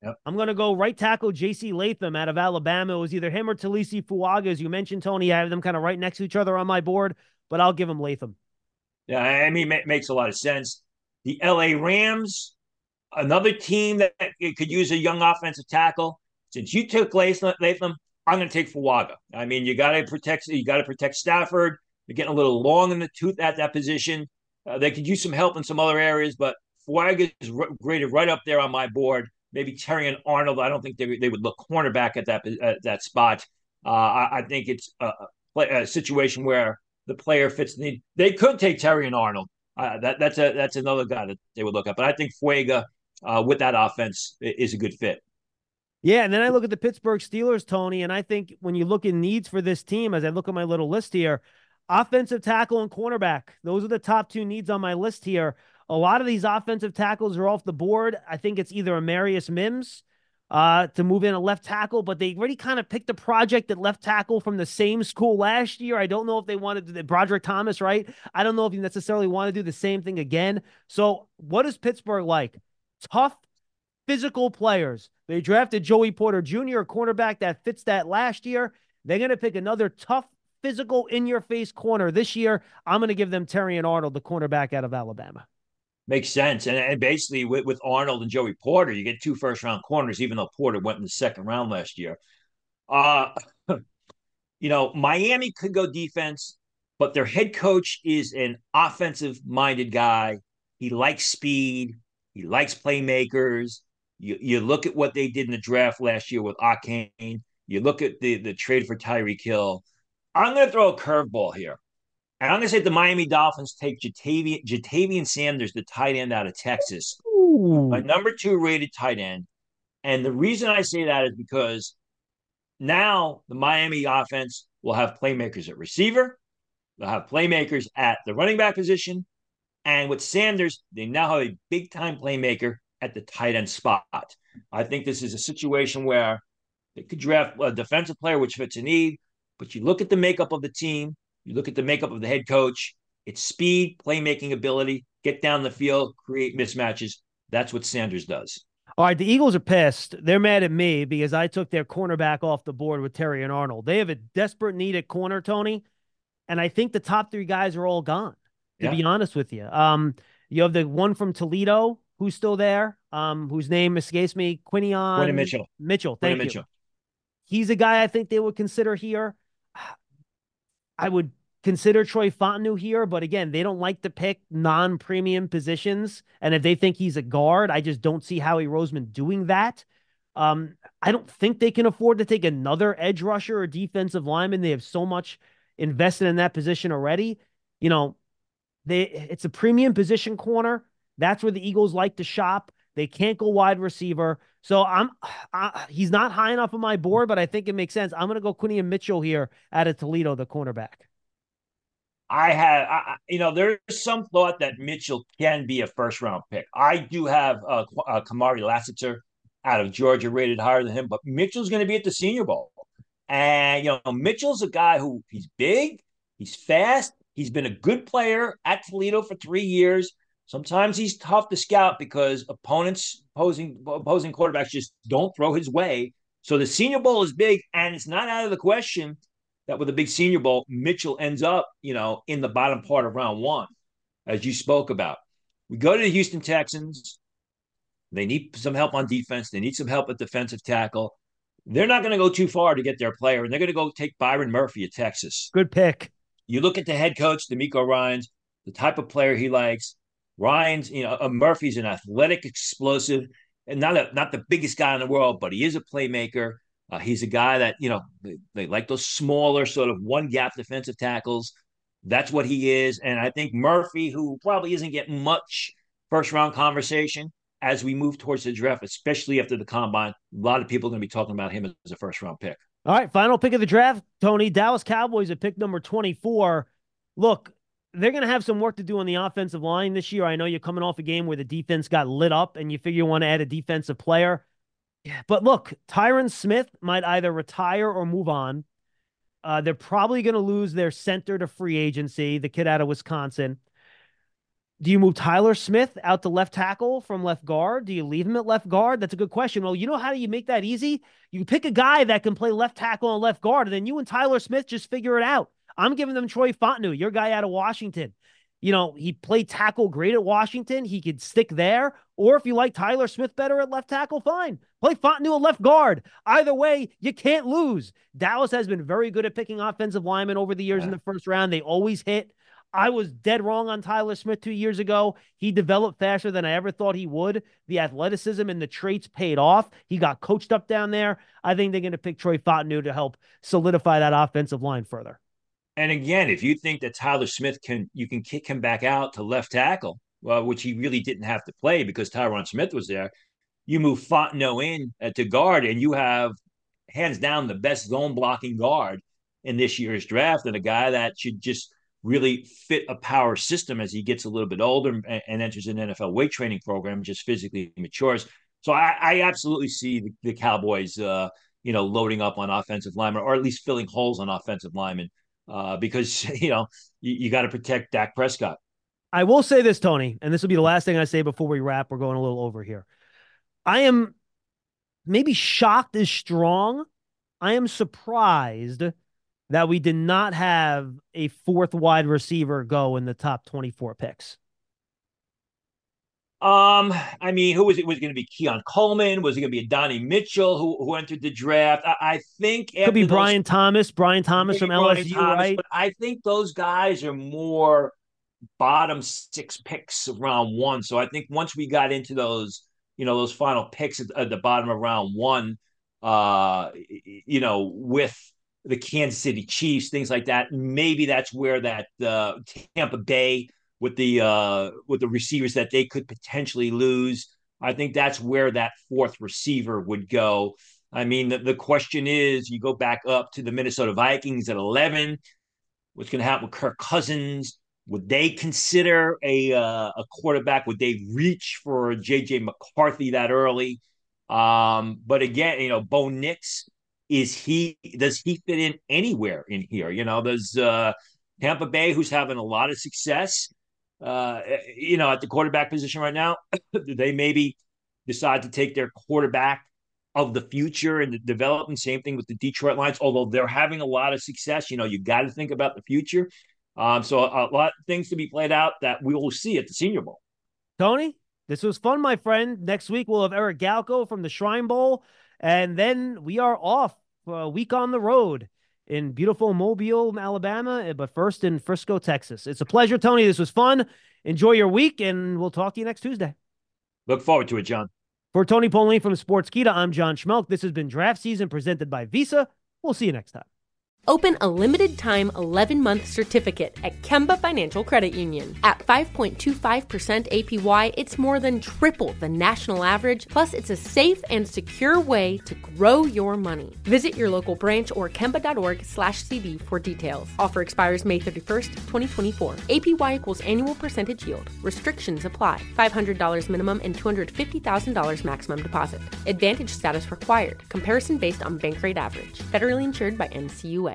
Yep. I'm going to go right tackle J.C. Latham out of Alabama. It was either him or Talisi Fuaga, as you mentioned, Tony. I have them kind of right next to each other on my board, but I'll give him Latham. Yeah, I mean, it makes a lot of sense. The L.A. Rams, another team that could use a young offensive tackle. Since you took Latham, I'm going to take Fuaga. I mean, you got to protect Stafford. They're getting a little long in the tooth at that position. They could use some help in some other areas, but Fuaga is graded right up there on my board. Maybe Terrion Arnold. I don't think they would look cornerback at that spot. I think it's a situation where the player fits the need. They could take Terrion Arnold. That's another guy that they would look at. But I think Fuaga with that offense is a good fit. Yeah, and then I look at the Pittsburgh Steelers, Tony, and I think when you look at needs for this team, as I look at my little list here, offensive tackle and cornerback, those are the top two needs on my list here. A lot of these offensive tackles are off the board. I think it's either Amarius Mims to move in a left tackle, but they already kind of picked a project at left tackle from the same school last year. I don't know if they wanted to, Broderick Thomas, right? I don't know if you necessarily want to do the same thing again. So what is Pittsburgh like? Tough, physical players. They drafted Joey Porter Jr., a cornerback that fits that last year. They're going to pick another tough, physical, in-your-face corner this year. I'm going to give them Terrion Arnold, the cornerback out of Alabama. Makes sense. And basically with Arnold and Joey Porter, you get 2 first-round corners, even though Porter went in the second round last year. Miami could go defense, but their head coach is an offensive-minded guy. He likes speed. He likes playmakers. You look at what they did in the draft last year with Akane. You look at the trade for Tyreek Hill. I'm going to throw a curveball here. And I'm going to say the Miami Dolphins take Jatavian Sanders, the tight end out of Texas, my number 2 rated tight end. And the reason I say that is because now the Miami offense will have playmakers at receiver. They'll have playmakers at the running back position. And with Sanders, they now have a big-time playmaker at the tight end spot. I think this is a situation where they could draft a defensive player, which fits a need. But you look at the makeup of the team, you look at the makeup of the head coach, it's speed, playmaking ability, get down the field, create mismatches. That's what Sanders does. All right, the Eagles are pissed. They're mad at me because I took their cornerback off the board with Terrion Arnold. They have a desperate need at corner, Tony, and I think the top 3 guys are all gone, to be honest with you. You have the one from Toledo who's still there, whose name escapes me, Quinyon Mitchell. Thank you. Mitchell. He's a guy I think they would consider here. I would consider Troy Fontenot here, but again, they don't like to pick non-premium positions. And if they think he's a guard, I just don't see Howie Roseman doing that. I don't think they can afford to take another edge rusher or defensive lineman. They have so much invested in that position already. It's a premium position corner. That's where the Eagles like to shop. They can't go wide receiver. So he's not high enough on my board, but I think it makes sense. I'm going to go Quinyon Mitchell here out of Toledo, the cornerback. There's some thought that Mitchell can be a first-round pick. I do have Kamari Lassiter out of Georgia rated higher than him, but Mitchell's going to be at the Senior Bowl. And, Mitchell's a guy who he's big, he's fast, he's been a good player at Toledo for 3 years. Sometimes he's tough to scout because opposing quarterbacks just don't throw his way. So the Senior Bowl is big, and it's not out of the question that with a big Senior Bowl, Mitchell ends up, in the bottom part of round 1, as you spoke about. We go to the Houston Texans. They need some help on defense. They need some help at defensive tackle. They're not going to go too far to get their player, and they're going to go take Byron Murphy at Texas. Good pick. You look at the head coach, DeMeco Ryans, the type of player he likes. Ryans, Murphy's an athletic, explosive, and not the biggest guy in the world, but he is a playmaker. He's a guy that, they like those smaller sort of one-gap defensive tackles. That's what he is. And I think Murphy, who probably isn't getting much first-round conversation as we move towards the draft, especially after the combine, a lot of people are going to be talking about him as a first-round pick. All right, final pick of the draft, Tony. Dallas Cowboys at pick number 24. Look, they're going to have some work to do on the offensive line this year. I know you're coming off a game where the defense got lit up and you figure you want to add a defensive player. Yeah, but look, Tyron Smith might either retire or move on. They're probably going to lose their center to free agency, the kid out of Wisconsin. Do you move Tyler Smith out to left tackle from left guard? Do you leave him at left guard? That's a good question. Well, you know how do you make that easy? You pick a guy that can play left tackle and left guard, and then you and Tyler Smith just figure it out. I'm giving them Troy Fontenot, your guy out of Washington. You know, he played tackle great at Washington. He could stick there. Or if you like Tyler Smith better at left tackle, fine. Play Fontenot at left guard. Either way, you can't lose. Dallas has been very good at picking offensive linemen over the years in the first round. They always hit. I was dead wrong on Tyler Smith 2 years ago. He developed faster than I ever thought he would. The athleticism and the traits paid off. He got coached up down there. I think they're going to pick Troy Fontenot to help solidify that offensive line further. And again, if you think that Tyler Smith you can kick him back out to left tackle, which he really didn't have to play because Tyron Smith was there, you move Fontenot in to guard, and you have hands down the best zone blocking guard in this year's draft, and a guy that should just really fit a power system as he gets a little bit older and enters an NFL weight training program, just physically matures. So I absolutely see the Cowboys, loading up on offensive linemen, or at least filling holes on offensive linemen, because, you got to protect Dak Prescott. I will say this, Tony, and this will be the last thing I say before we wrap. We're going a little over here. I am maybe shocked is strong. I am surprised that we did not have a fourth wide receiver go in the top 24 picks. I mean, who was it? Was it going to be Keon Coleman? Was it going to be Donnie Mitchell who entered the draft? I think it could be Brian Thomas from LSU, right? But I think those guys are more bottom 6 picks of round 1. So I think once we got into those, those final picks at the bottom of round 1, with the Kansas City Chiefs, things like that, maybe that's where that Tampa Bay with the receivers that they could potentially lose. I think that's where that fourth receiver would go. I mean, the question is, you go back up to the Minnesota Vikings at 11. What's going to happen with Kirk Cousins? Would they consider a quarterback? Would they reach for J.J. McCarthy that early? But again, Bo Nix, does he fit in anywhere in here? There's Tampa Bay, who's having a lot of success, at the quarterback position right now. They maybe decide to take their quarterback of the future and the development. Same thing with the Detroit Lions, although they're having a lot of success. You got to think about the future. So a lot of things to be played out that we will see at the Senior Bowl. Tony, this was fun, my friend. Next week, we'll have Eric Galko from the Shrine Bowl, and then we are off for a week on the road in beautiful Mobile, Alabama, but first in Frisco, Texas. It's a pleasure, Tony. This was fun. Enjoy your week, and we'll talk to you next Tuesday. Look forward to it, John. For Tony Pauline from Sportskeeda, I'm John Schmelk. This has been Draft Season presented by Visa. We'll see you next time. Open a limited-time 11-month certificate at Kemba Financial Credit Union. At 5.25% APY, it's more than triple the national average, plus it's a safe and secure way to grow your money. Visit your local branch or kemba.org/CD for details. Offer expires May 31st, 2024. APY equals annual percentage yield. Restrictions apply. $500 minimum and $250,000 maximum deposit. Advantage status required. Comparison based on bank rate average. Federally insured by NCUA.